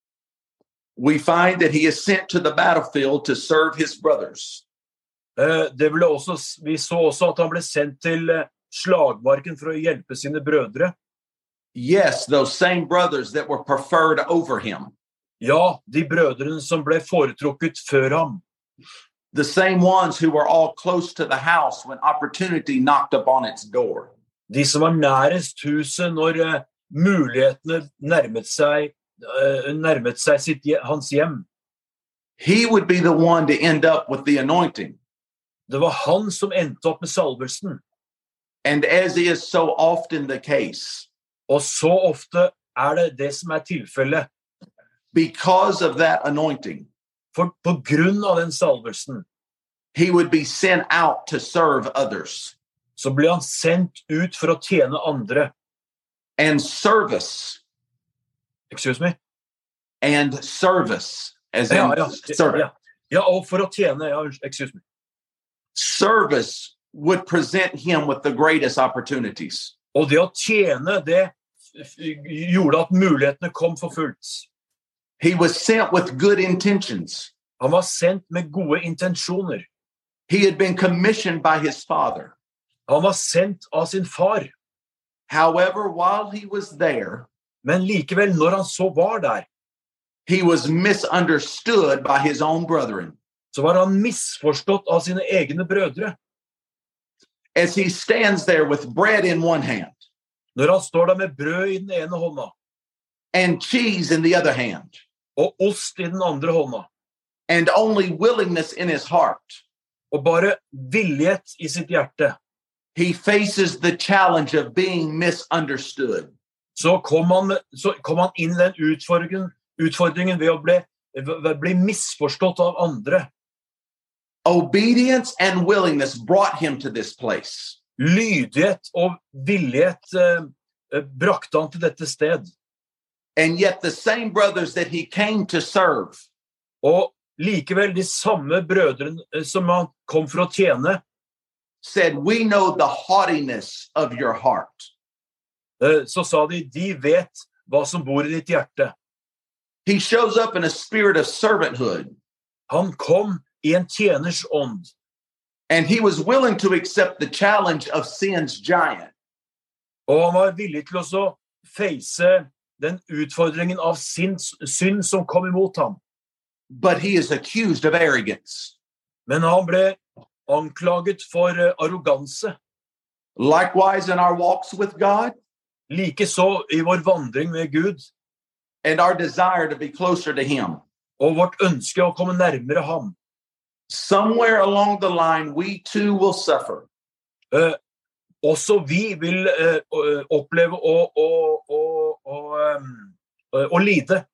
We find that he is sent to the battlefield to serve his brothers. Eh, det ble også, vi så også at han ble sendt til eh, slagmarken for å hjelpe sine brødre. Yes, those same brothers that were preferred over him. Ja, de brødrene som ble foretrukket før ham. The same ones who were all close to the house when opportunity knocked upon its door. De som var nærest huset når eh, mulighetene nærmet seg, eh, nærmet seg sitt, hje- hans hjem. He would be the one to end up with the anointing. Det var han som endte opp med salvelsen. And as is so often the case, Og så ofte er det det som er tilfellet. because of that anointing, For på grunn av den salvelsen, he would be sent out to serve others. så ble han sendt ut for å tjene andre. And service, Excuse me? and service, as in Ja, ja, servant. ja. Ja, og for å tjene, ja, excuse me. Service would present him with the greatest opportunities. Og det å tjene, det f- gjorde at mulighetene kom for fullt. He was sent with good intentions. Han var sendt med gode intensjoner. He had been commissioned by his father. Han var sendt av sin far. However, while he was there, Men likevel, når han så var der, he was misunderstood by his own brethren. så var han misforstått av sine egne brødre. As he stands there with bread in one hand Når han står der med brød i den ene hånda, and cheese in the other hand, og ost i den andre hånda, and only willingness in his heart, og bare villighet i sitt hjerte, he faces the challenge of being misunderstood. så kom han, med- så kom han inn i den utfordringen, utfordringen ved å bli, ved å bli misforstått av andre. Obedience and willingness brought him to this place. Lydighet og villighet eh, brakte han til dette sted. And yet the same brothers that he came to serve Og likevel de samme brødrene som han kom for å tjene, said, we know the haughtiness of your heart. eh, så sa de, de vet hva som bor i ditt hjerte. He shows up in a spirit of servanthood. Han kom i en tjeners ånd, And he was willing to accept the challenge of sin's giant. og han var villig til å så face den utfordringen av sin synd som kom imot ham. But he is accused of arrogance. Men han ble anklaget for eh, arroganse. Likewise, in our walks with God Likeså i vår vandring med Gud, and our desire to be closer to him. og vårt ønske å komme nærmere ham. Somewhere along the line, we too will suffer. Eh, også vi vil eh, å- oppleve å, å, å, å, em, eh, å lide,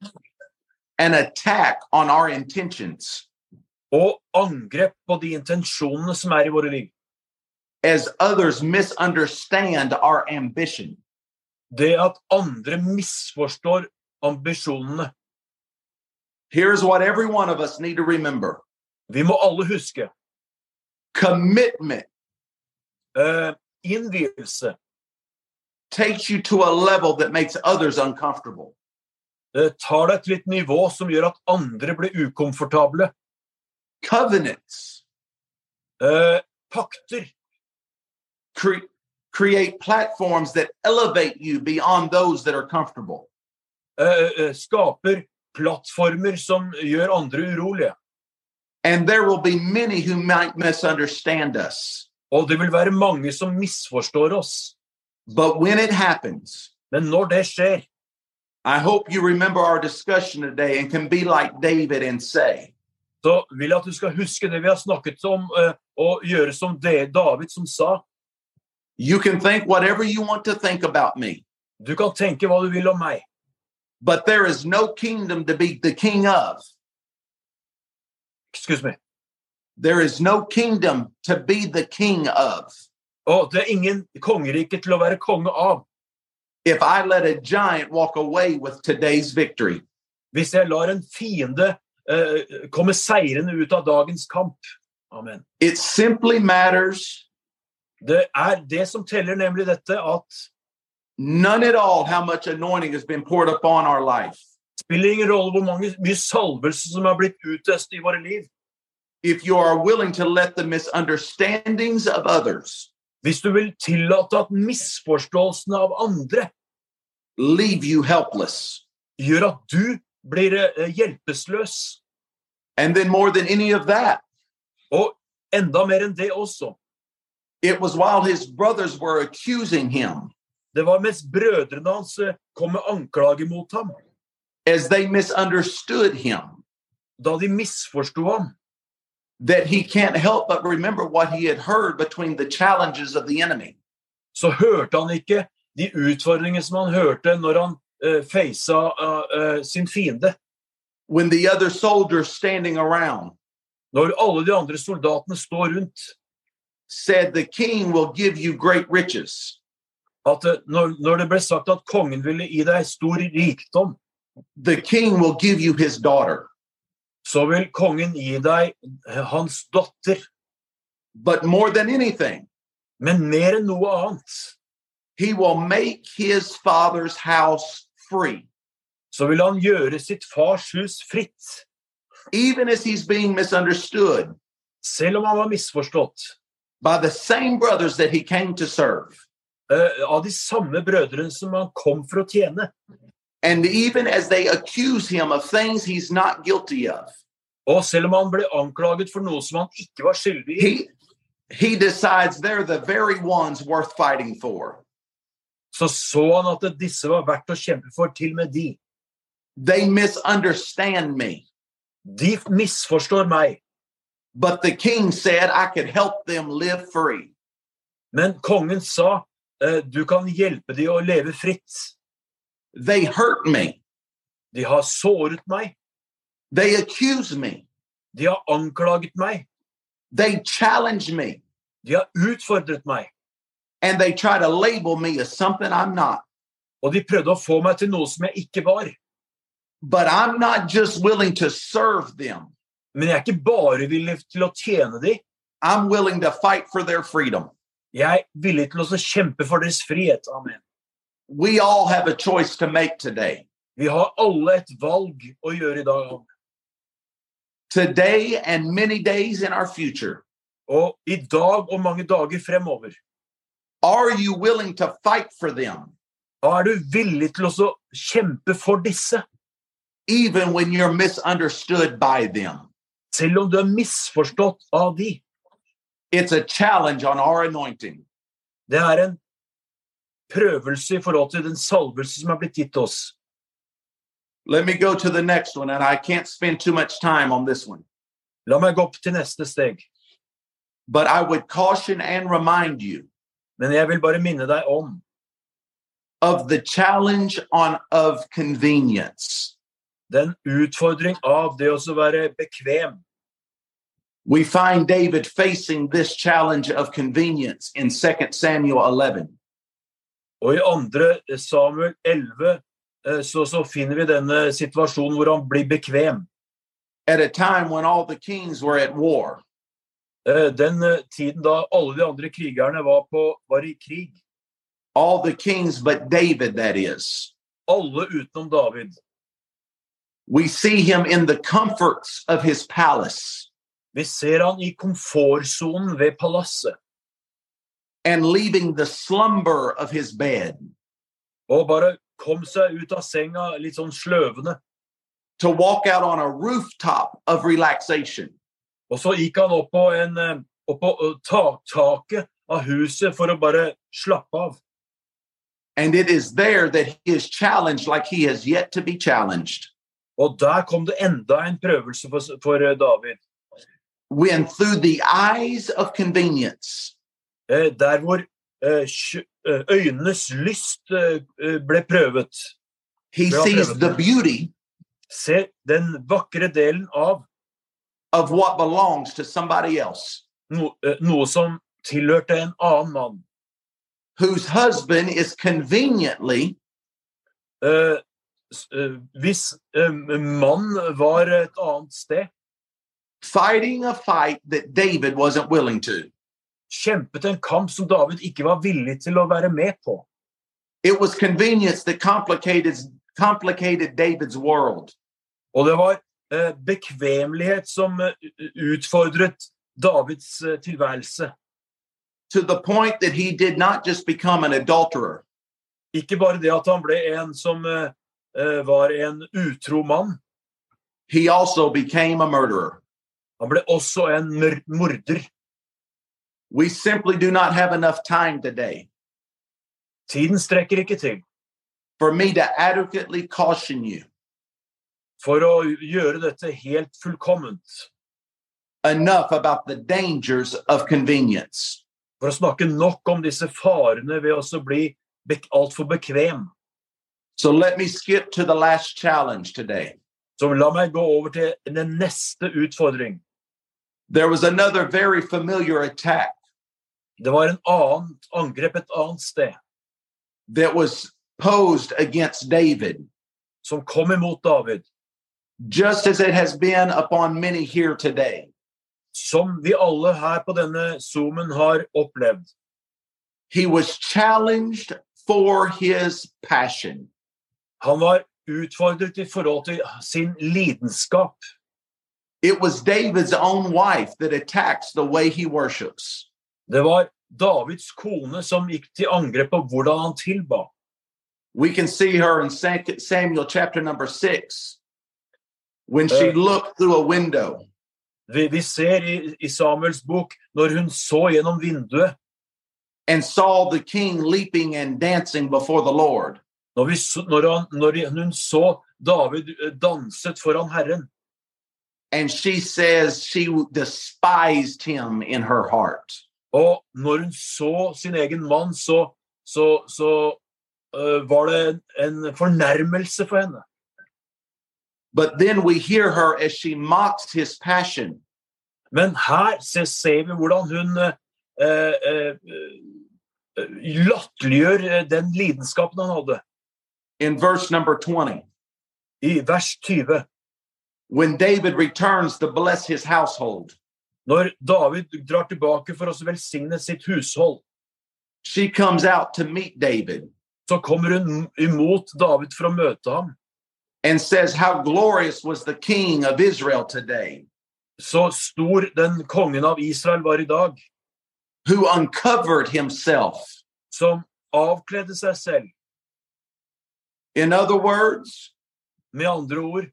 An attack on our intentions og angrep på de intensjonene som er i våre liv. as others misunderstand our ambition. Det at andre misforstår ambisjonene. Here's what every one of us need to remember. Vi må alle huske, Commitment eh, innvielse takes you to a level that makes others uncomfortable. eh, tar deg til et nivå som gjør at andre blir ukomfortable. Covenants Eh, pakter cre- create platforms that elevate you beyond those that are comfortable. eh, eh, skaper plattformer som gjør andre urolige. And there will be many who might misunderstand us. Og det vil være mange som misforstår oss. But when it happens, Men når det skjer, I hope you remember our discussion today and can be like David and say, så vil jeg at du skal huske det vi har snakket om, eh, og gjøre som det David som sa. you can think whatever you want to think about me, Du kan tenke hva du vil om meg, but there is no kingdom to be the king of. excuse me. There is no kingdom to be the king of. Og det er ingen kongerike til å være konge av. If I let a giant walk away with today's victory, Hvis jeg lar en fiende eh, komme seirende ut av dagens kamp. Amen. it simply matters Det er det som teller, nemlig dette at none at all how much anointing has been poured upon our life. det spiller ingen rolle hvor mange, mye salvelse som har blitt utøst i våre liv. If you are willing to let the misunderstandings of others Hvis du vil tillate at misforståelsene av andre leave you helpless. gjør at du blir eh, hjelpeløs. And then more than any of that, Og enda mer enn det også. it was while his brothers were accusing him Det var mens brødrene hans eh, kom med anklage mot ham, as they misunderstood him, da de misforsto ham, that he can't help but remember what he had heard between the challenges of the enemy. så hørte han ikke de utfordringene som han hørte når han uh, feisa uh, uh, sin fiende. When the other soldiers standing around Når alle de andre soldatene står rundt, said, the king will give you great riches. at uh, når, når det ble sagt at kongen ville gi deg stor rikdom, The king will give you his daughter. så vil kongen gi deg uh, hans datter. But more than anything, Men mer enn noe annet, he will make his father's house free. så vil han gjøre sitt fars hus fritt, Even as he's being misunderstood selv om han var misforstått, by the same brothers that he came to serve. uh, av de samme brødrene som han kom for å tjene. And even as they accuse him of things he's not guilty of, Og selv om han ble anklaget for noe som han ikke var skyldig i, he, he decides they're the very ones worth fighting for. så så han at disse var verdt å kjempe for, til med de. They misunderstand me. De misforstår meg, But the king said I could help them live free. men kongen sa, eh, du kan hjelpe de å leve fritt. They hurt me. De har såret meg, They accuse me. de har anklaget meg, They challenge me De har utfordret meg, and they try to label me as something I'm not. og de prøvde å få meg til noe som jeg ikke var. But I'm not just willing to serve them. Men jeg er ikke bare villig til å tjene dem. I'm willing to fight for their freedom. Jeg er villig til å kjempe for deres frihet. Amen. We all have a choice to make today. Vi har alle et valg å gjøre i dag. Today and many days in our future. Og i dag og mange dager fremover. Are you willing to fight for them? Er du villig til å kjempe for disse? Even when you're misunderstood by them. Selv om du er misforstått av de. It's a challenge on our anointing. Det er en prøvelse i forhold til den salvelse som er blitt gitt oss. Let me go to the next one, and I can't spend too much time on this one. La meg gå opp til neste steg. But I would caution and remind you Men jeg vil bare minne deg om of the challenge on of convenience. den utfordring av det å være bekvem. We find David facing this challenge of convenience in Second Samuel eleven. Og i andre Samuel elleve så, så finner vi denne situasjonen hvor han blir bekvem. At a time when all the kings were at war. Den tiden da alle de andre krigerne var, på, var i krig. All the kings but David, that is. Alle utenom David. We see him in the comforts of his palace. Vi ser han i komfortzonen ved palasset. And leaving the slumber of his bed. Og bare kom seg ut av senga litt sånn sløvende. To walk out on a rooftop of relaxation. Og så gikk han opp på, en, opp på tak, taket av huset for å bare slappe av. And it is there that he is challenged like he has yet to be challenged. Og der kom det enda en prøvelse for, for David. When through the eyes of convenience. Eh, der hvor eh, øynenes lyst eh, ble prøvet. He sees the beauty. Se den vakre delen av. Of what belongs to somebody else. No, eh, noe som tilhørte en annen mann. Whose husband is conveniently. Eh, eh, hvis eh, mann var et annet sted. Fighting a fight that David wasn't willing to. Kjempet en kamp som David ikke var villig til å være med på. It was convenience that complicated, complicated David's world. Og det var eh, bekvemlighet som eh, utfordret Davids eh, tilværelse. To the point that he did not just become an adulterer. Ikke bare det at han ble en som eh, var en utro mann. He also became a murderer. Han ble også en morder. We simply do not have enough time today. Tiden strekker ikke til. For me to adequately caution you. For å gjøre dette helt fullkomment. Enough about the dangers of convenience. For å snakke nok om disse farene ved å bli be- alt for bekvem. So let me skip to the last challenge today. Så la meg gå over til den neste utfordring. There was another very familiar attack. Det var en annen angrep et annet sted. That was posed against David. Som kom imot David. Just as it has been upon many here today. Som vi alle her på denne Zoomen har opplevd. He was challenged for his passion. Han var utfordret i forhold til sin lidenskap. It was David's own wife that attacks the way he worships. Det var Davids kone som gikk til angrep på hvordan han tilba. We can see her in Samuel chapter number six. When she looked through a window. Vi, vi ser i, i Samuels bok når hun så gjennom vinduet. And saw the king leaping and dancing before the Lord. Når, vi, når, han, når hun så David danset foran Herren. And she says she despised him in her heart. Og når hun så sin egen mann, så, så, så uh, var det en, en fornærmelse for henne. But then we hear her as she mocks his passion. Men her ser, ser vi hvordan hun eh, eh, latterliggjør den lidenskapen han hadde. In verse number twenty, I vers tjue, when David returns to bless his household, når David drar tilbake for å velsigne sitt hushold, she comes out to meet David så kommer hun imot David for å møte ham. and says, how glorious was the king of Israel today, Så stor den kongen av Israel var I dag, who uncovered himself. som avkledde seg selv. In other words, Med andre ord,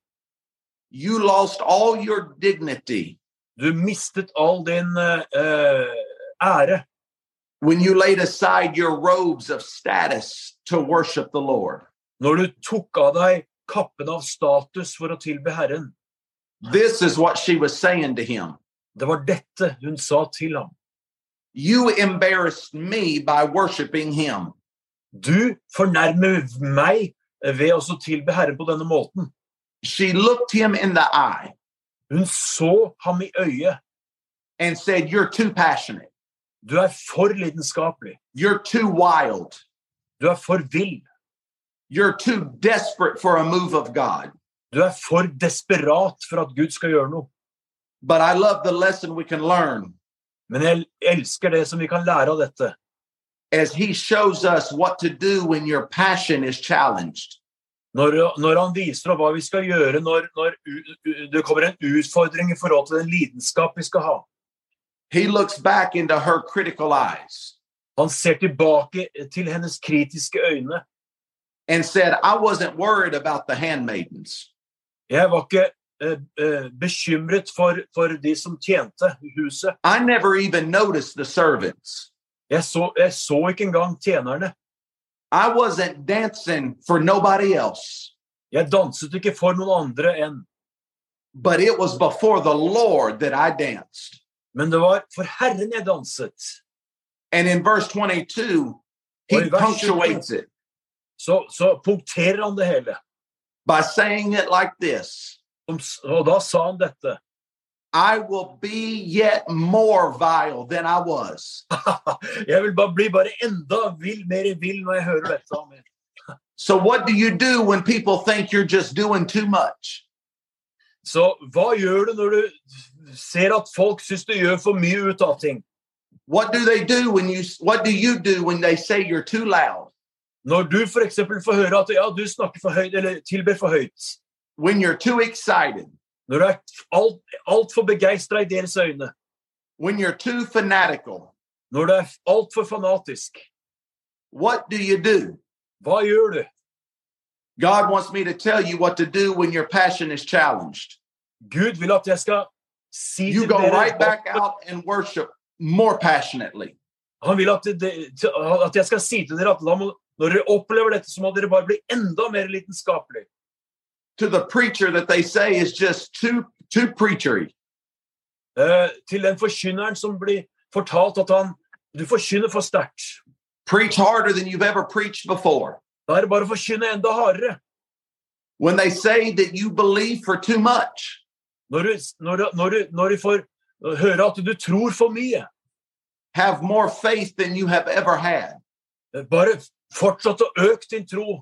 you lost all your dignity du mistet all din eh, ære when you laid aside your robes of status to worship the Lord. når du tok av deg kappen av status for å tilbe Herren. This is what she was saying to him. Det var dette hun sa til ham. You embarrassed me by worshiping him. Du fornærmer meg ved å tilbe Herren på denne måten. She looked him in the eye Hun så ham I øyet. and said, you're too passionate. Du er for lidenskapelig. You're too wild. Du er for vill. You're too desperate for a move of God. Du er for desperat for at Gud skal gjøre noe. But I love the lesson we can learn Men jeg elsker det som vi kan lære av dette. as he shows us what to do when your passion is challenged. Når, når han viser hva vi skal gjøre når, når det kommer en utfordring I forhold til den lidenskap vi skal ha. He looks back into her critical eyes Han ser tilbake til hennes kritiske øyne. and said, I wasn't worried about the handmaidens. Jeg var ikke eh, eh, bekymret for, for de som tjente I huset. I never even noticed the servants. Jeg så, jeg så ikke engang tjenerne. I wasn't dancing for nobody else, Jeg danset ikke for noen andre enn. but it was before the Lord that I danced. Men det var for Herren jeg danset. And in verse twenty-two, he Og I vers punctuates it Så, så punkterer han det hele. by saying it like this. Som, og da sa han dette. I will be yet more vile than I was. Jeg vil bare bli bare enda vill, mer vill når jeg hører dette. Amen. So what do you do when people think you're just doing too much? Så hva gjør du når du ser at folk synes du gjør for mye ut av ting? What do they do when you what do you do when they say you're too loud? Når du for eksempel får høre at ja, du snakker for høyt, eller tilber for høyt. When you're too excited? Når du er alt, alt for begeistret I deres øyne. When you're too fanatical? Når du er alt for fanatisk. What do you do? Hva gjør du? God wants me to tell you what to do when your passion is challenged. Gud vil at jeg skal si You til go dere right back out and worship more passionately. Han vil at, det, at jeg skal si til dere at må, når dere opplever dette, så må dere bare bli enda mer lidenskapelig. To the preacher that they say is just too too preachery. Uh, til den forkynneren som blir fortalt at han, du forkynner for sterkt. Preach harder than you've ever preached before. Da er det bare å forkynne enda hardere. When they say that you believe for too much. Når du, når, du, når, du, når du får høre at du tror for mye. Have more faith than you have ever had. Bare fortsatt å øke din tro.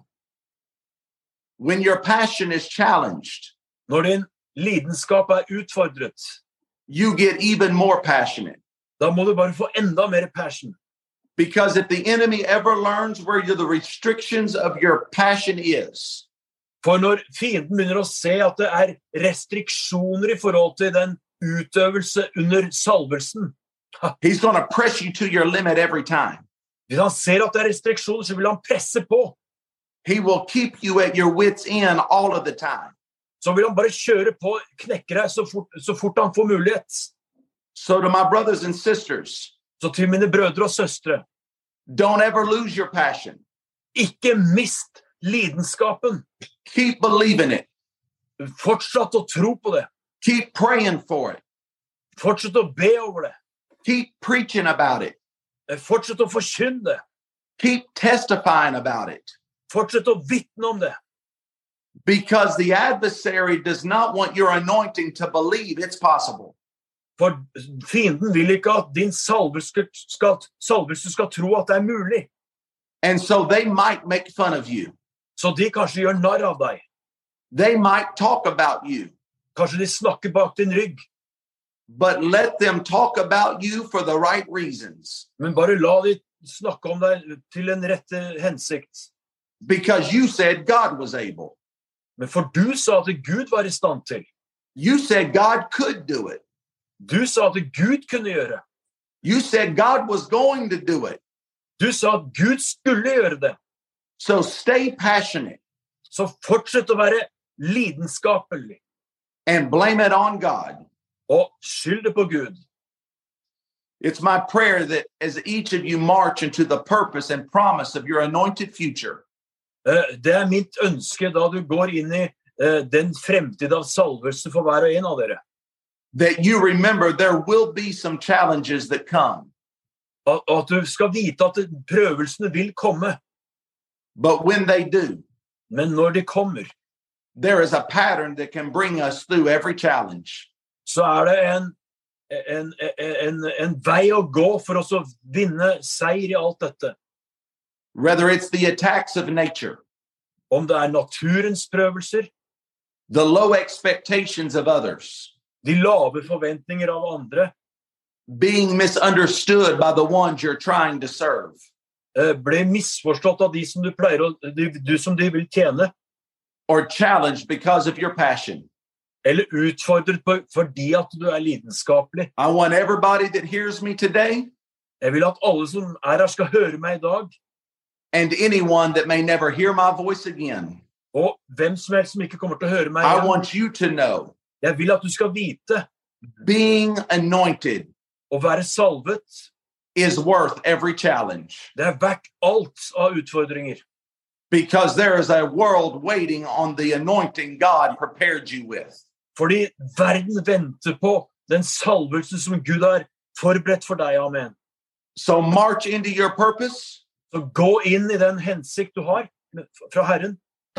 When your passion is challenged. Når din lidenskap er utfordret. You get even more passionate. Da må du bare få enda mer passion. Because if the enemy ever learns where the restrictions of your passion is. For når fienden begynner å se at det er restriksjoner I forhold til den utøvelse under salvelsen. He's going to press you to your limit every time. Hvis han ser at det er restriksjoner, så vil han presse på. He will keep you at your wits' end all of the time. Så vil han bare kjøre på, knekke deg så fort, så fort han får mulighet. So to my brothers and sisters. Så til mine brødre og søstre. Don't ever lose your passion. Ikke mist lidenskapen. Keep believing it. Fortsatt å tro på det. Keep praying for it. Fortsett å be over det. Keep preaching about it. Fortsett å forkynne det. Keep testifying about it. Fortsett å vitne om det. Because the adversary does not want your anointing to believe it's possible. For fienden vil ikke at din salvelse skal, salvelse skal tro at det er mulig. And so they might make fun of you. Så de kanskje gjør narr av deg. They might talk about you. Kanskje de snakker bak din rygg. But let them talk about you for the right reasons. Men bare la de snakke om deg til en rette hensikt. Because you said God was able. Men for du sa at Gud var i stand til. You said God could do it. Du sa at Gud kunne gjøre. You said God was going to do it. Du sa at Gud skulle gjøre det. So stay passionate. Så fortsett å være lidenskapelig. And blame it on God. Og skyld det på Gud. It's my prayer that as each of you march into the purpose and promise of your anointed future, Det er mitt ønske da du går inn i den fremtid av salvelse for hver og en av dere. that you remember there will be some challenges that come. At, at du skal vite at prøvelsene vil komme. But when they do, Men når de kommer, there is a pattern that can bring us through every challenge. så er det en, en, en, en vei å gå for oss å vinne seier i alt dette. Whether it's the attacks of nature, Om det er naturens prøvelser, the low expectations of others, de lave forventninger av andre, being misunderstood by the ones you're trying to serve, ble misforstått av de som du pleier å, de, du som de vil tjene, or challenged because of your passion. eller utfordret på, fordi at du er lidenskapelig. I want everybody that hears me today, Jeg vil at alle som er her skal høre meg i dag, and anyone that may never hear my voice again, og hvem som helst som ikke kommer til å høre meg I igjen. want you to know, Jeg vil at du skal vite, being anointed å være salvet, is worth every challenge, det er verdt alt av utfordringer. because there is a world waiting on the anointing God prepared you with. Fordi verden venter på den salvelse som Gud har forberedt for deg, amen. So march into your purpose Så gå inn i den hensikt du har fra Herren,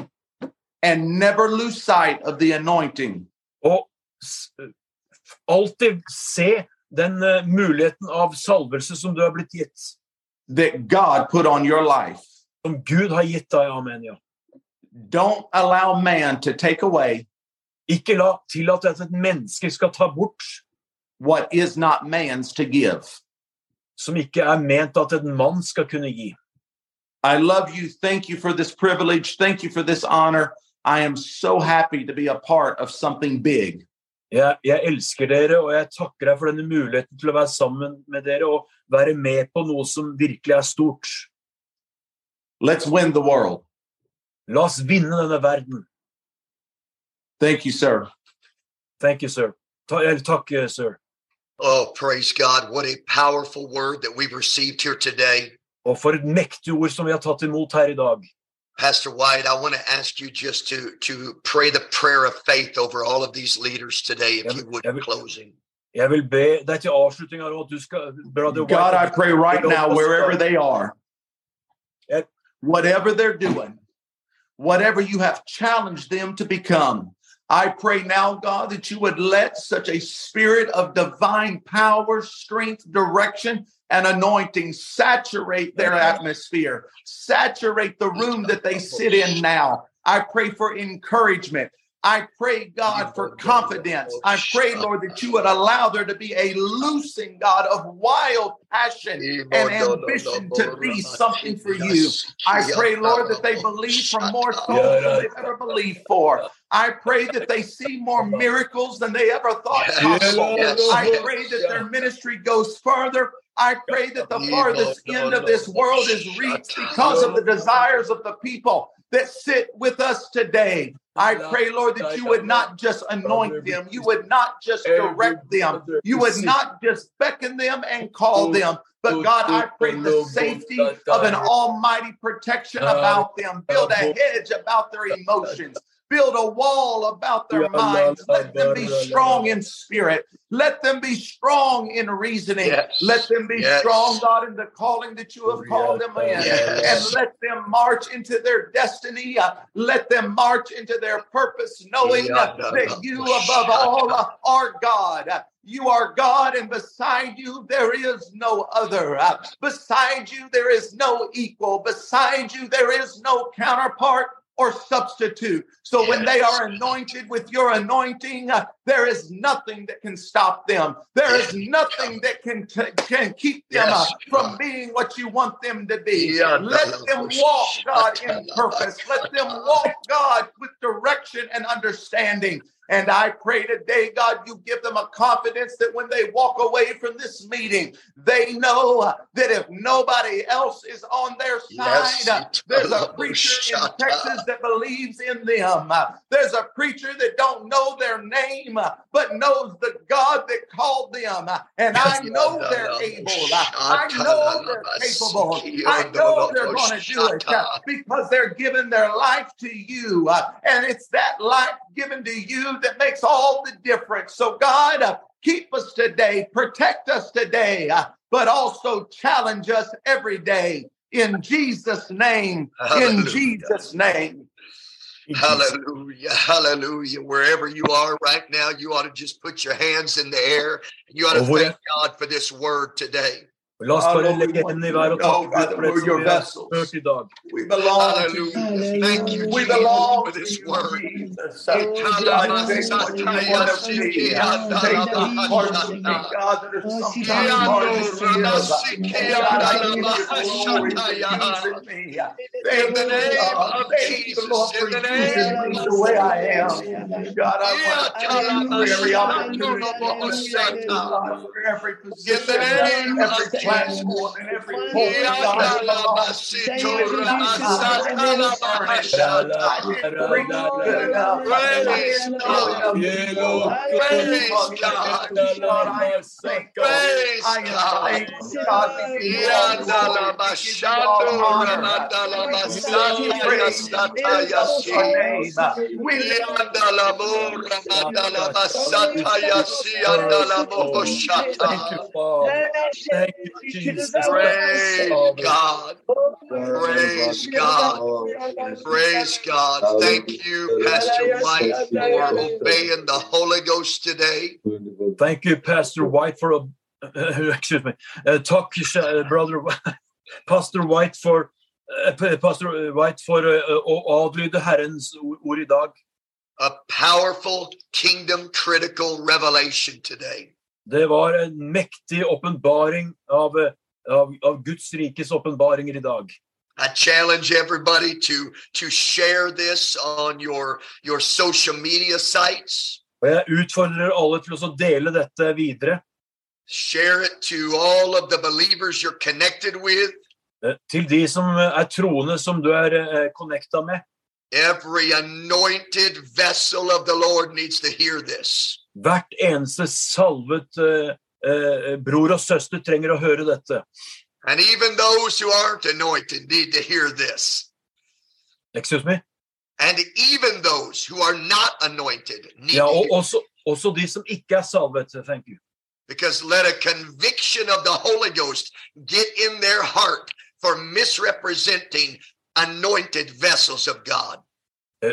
and never lose sight of the anointing. og s- alltid se den uh, muligheten av salvelse som du har blitt gitt, That God put on your life. som Gud har gitt deg, amen, ja. Don't allow man to take away Ikke la tillate at et menneske skal ta bort, what is not man's to give. som ikke er ment at en mann skal kunne gi. I love you. Thank you for this privilege. Thank you for this honor. I am so happy to be a part of something big. Jeg, jeg elsker dere, og jeg takker deg for denne muligheten til å være sammen med dere og være med på noe som virkelig er stort. Let's win the world. La oss vinne denne verden. Thank you, sir. Thank you, sir. Ta, eller, takk, eh, sir. Oh, praise God. What a powerful word that we've received here today. Og for et mektig ord som vi har tatt imot her i dag. Pastor White, I want to ask you just to, to pray the prayer of faith over all of these leaders today, if Yeah, you would, yeah, in closing. Jeg vil be deg til avslutning av at du skal, Brother White, God, I pray right now, wherever they are, Yeah. whatever they're doing, whatever you have challenged them to become, I pray now, God, that you would let such a spirit of divine power, strength, direction, and anointing saturate their atmosphere, saturate the room that they sit in now. I pray for encouragement. I pray, God, for confidence. I pray, Lord, that you would allow there to be a loosing, God, of wild passion and ambition to be something for you. I pray, Lord, that they believe for more souls than they've ever believed for. I pray that they see more miracles than they ever thought possible. I pray that their ministry goes further. I pray that the farthest end of this world is reached because of the desires of the people that sit with us today. I pray, Lord, that you would not just anoint them. You would not just direct them. You would not just beckon them and call them. But God, I pray the safety of an almighty protection about them. Build a hedge about their emotions. build a wall about their minds. Let them be strong in spirit. Let them be strong in reasoning. Yes. Let them be Yes. strong, God, in the calling that you have called them in. Yes. And let them march into their destiny. Uh, let them march into their purpose, knowing uh, that you above all uh, are God. Uh, You are God, and beside you, there is no other. Uh, beside you, there is no equal. Beside you, there is no counterpart or substitute. So Yes. when they are anointed with your anointing, uh, there is nothing that can stop them. There is nothing that can t- can keep them Yes. uh, from being what you want them to be. Yeah. Let them walk, God, in purpose. Let them walk, God, with direction and understanding. And I pray today, God, you give them a confidence that when they walk away from this meeting, they know uh, that if nobody else is on their side, Yes. uh, there's a preacher in Texas that believes in them. Uh, there's a preacher that don't know their name, uh, but knows the God that called them. Uh, and I know they're able. Uh, I know they're capable. I know they're going to do it uh, because they're giving their life to you. Uh, and it's that life given to you that makes all the difference. So God, uh, keep us today, protect us today, uh, but also challenge us every day. In Jesus' name, Hallelujah. in Jesus' name. Hallelujah. Hallelujah. Wherever you are right now, you ought to just put your hands in the air. You ought to Oh, thank God for this word today. La oss bare legge hendene i været og takke Gud for det som vi har hørt i dag. We belong to you. Hallelujah. Thank you, We Jesus, belong for to this you, word. Jesus. I take what you want of me. Take those parts of me, God, that are sometimes hard to give. God, I give you glory for using me. Thank you, God. Thank you, Lord, for using me the way I am. God, I want to thank you for every opportunity. Thank you, God, for every position, every platform, and every pulpit, God, that belongs to you. It's not mine. I didn't earn it. I didn't preach good enough. I didn't know enough people. Praise God. God, I am thankful. I am thankful, God. We give you all glory. We give you all honor. We praise you. We bless your name. We lift Thank you, Father. Thank you, Jesus. Praise God. Praise God. Praise God. Thank you, Pastor White, for obeying the Holy Ghost today. Thank you, Pastor White, for uh, excuse me. Uh, talk, uh, brother Pastor White, for uh, Pastor White for uh, å adlyde Herrens ord i dag. A powerful kingdom critical revelation today. Det var en mektig åpenbaring av, av, av Guds rikes åpenbaringer i dag. I challenge everybody to, to share this on your, your social media sites. Og jeg utfordrer alle til å dele dette videre. Share it to all of the believers you're connected with. Til de som er troende, som du er connecta med. Every anointed vessel of the Lord needs to hear this. Hvert eneste salvet uh, uh, bror og søster trenger å høre dette. And even those who aren't anointed need to hear this. Excuse me? And even those who are not anointed need ja, og to hear også, også de som ikke er salvet. Thank you. Because let a conviction of the Holy Ghost get in their heart for misrepresenting anointed vessels of God. Uh,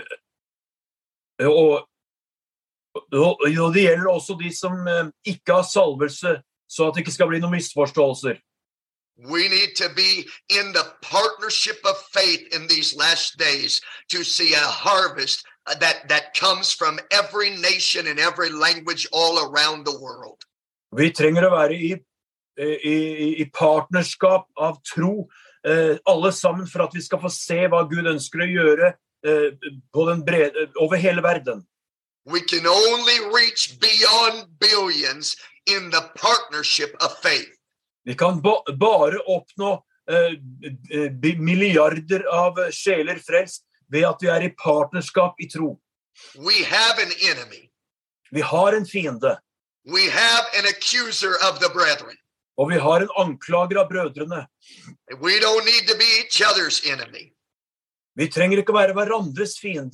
og, og, og det gjelder også de som uh, ikke har salvelse, så at det ikke skal bli noen misforståelser. We need to be in the partnership of faith in these last days to see a harvest that, that comes from every nation and every language all around the world. Vi trenger å være i, i, i partnerskap av tro, eh, alle sammen, for at vi skal få se hva Gud ønsker å gjøre eh, på den brede, over hele verden. We can only reach beyond billions in the partnership of faith. Vi kan ba bare oppnå eh, milliarder av sjeler frelst ved at vi er i partnerskap i tro. We have an enemy. Vi har en fiende. We have an accuser of the brethren. Og vi har en anklager av brødrene. We don't need to be each other's enemy. Vi trenger ikke være hverandres fiender.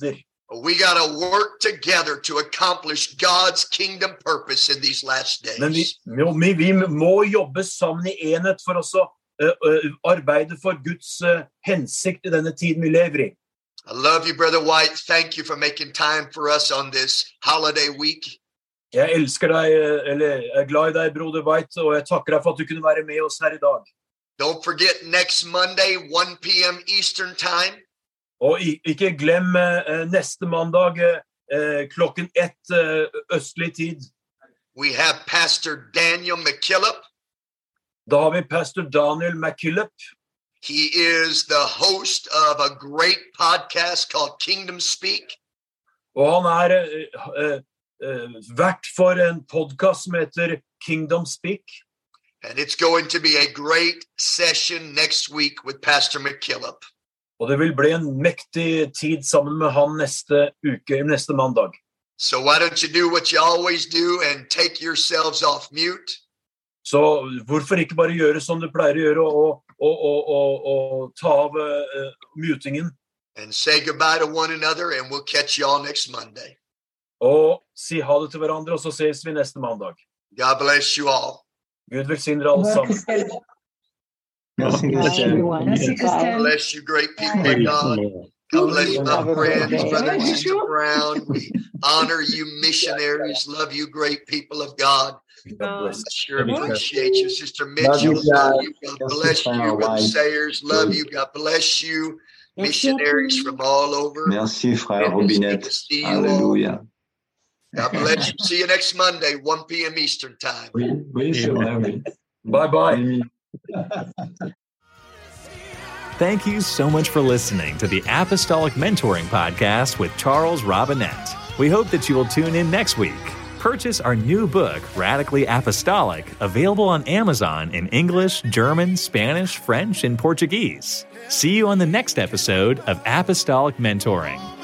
We got to work together to accomplish God's kingdom purpose in these last days. Men vi, vi, vi må jobbe sammen i enhet for oss å uh, uh, arbeide for Guds uh, hensikt i denne tiden vi lever i. I love you, Brother White. Thank you for making time for us on this holiday week. Jeg elsker deg, eller jeg er glad i deg, Broder White, og jeg takker deg for at du kunne være med oss her i dag. Don't forget next Monday, one p.m. Eastern time. Og ikke glem uh, neste mandag uh, klokken ett uh, østlig tid. We have Pastor Daniel McKillop. Da har vi Pastor Daniel McKillop. He is the host of a great podcast called Kingdom Speak. Og han er uh, uh, uh, vert for en podcast som heter Kingdom Speak. And it's going to be a great session next week with Pastor McKillop. Og det vil bli en mektig tid sammen med han neste uke, neste mandag. So why don't you do what you always do and take yourselves off mute? Så hvorfor ikke bare gjøre som du pleier å gjøre og, og, og, og, og ta av uh, mutingen? And say goodbye to one another and we'll catch you all next Monday. Og si ha det til hverandre, og så ses vi neste mandag. God bless you all. Gud velsigner alle sammen. Merci, God bless you, great people of God. God bless my friends, Brother and Sister Brown. We honor you, missionaries. Love you, great people of God. Sure appreciate you, Sister Mitchell. Love you. God bless you, Brother Sayers. Love you. God bless you, missionaries from all over. Merci, Frère Robinette. Alléluia. God bless you. See you next Monday, one p.m. Eastern time. Oui, oui, c'est vrai, oui. Bye-bye. Thank you so much for listening to the Apostolic Mentoring Podcast with Charles Robinette. We hope that you will tune in next week. Purchase our new book, Radically Apostolic, available on Amazon in English, German, Spanish, French, and Portuguese. See you on the next episode of Apostolic Mentoring.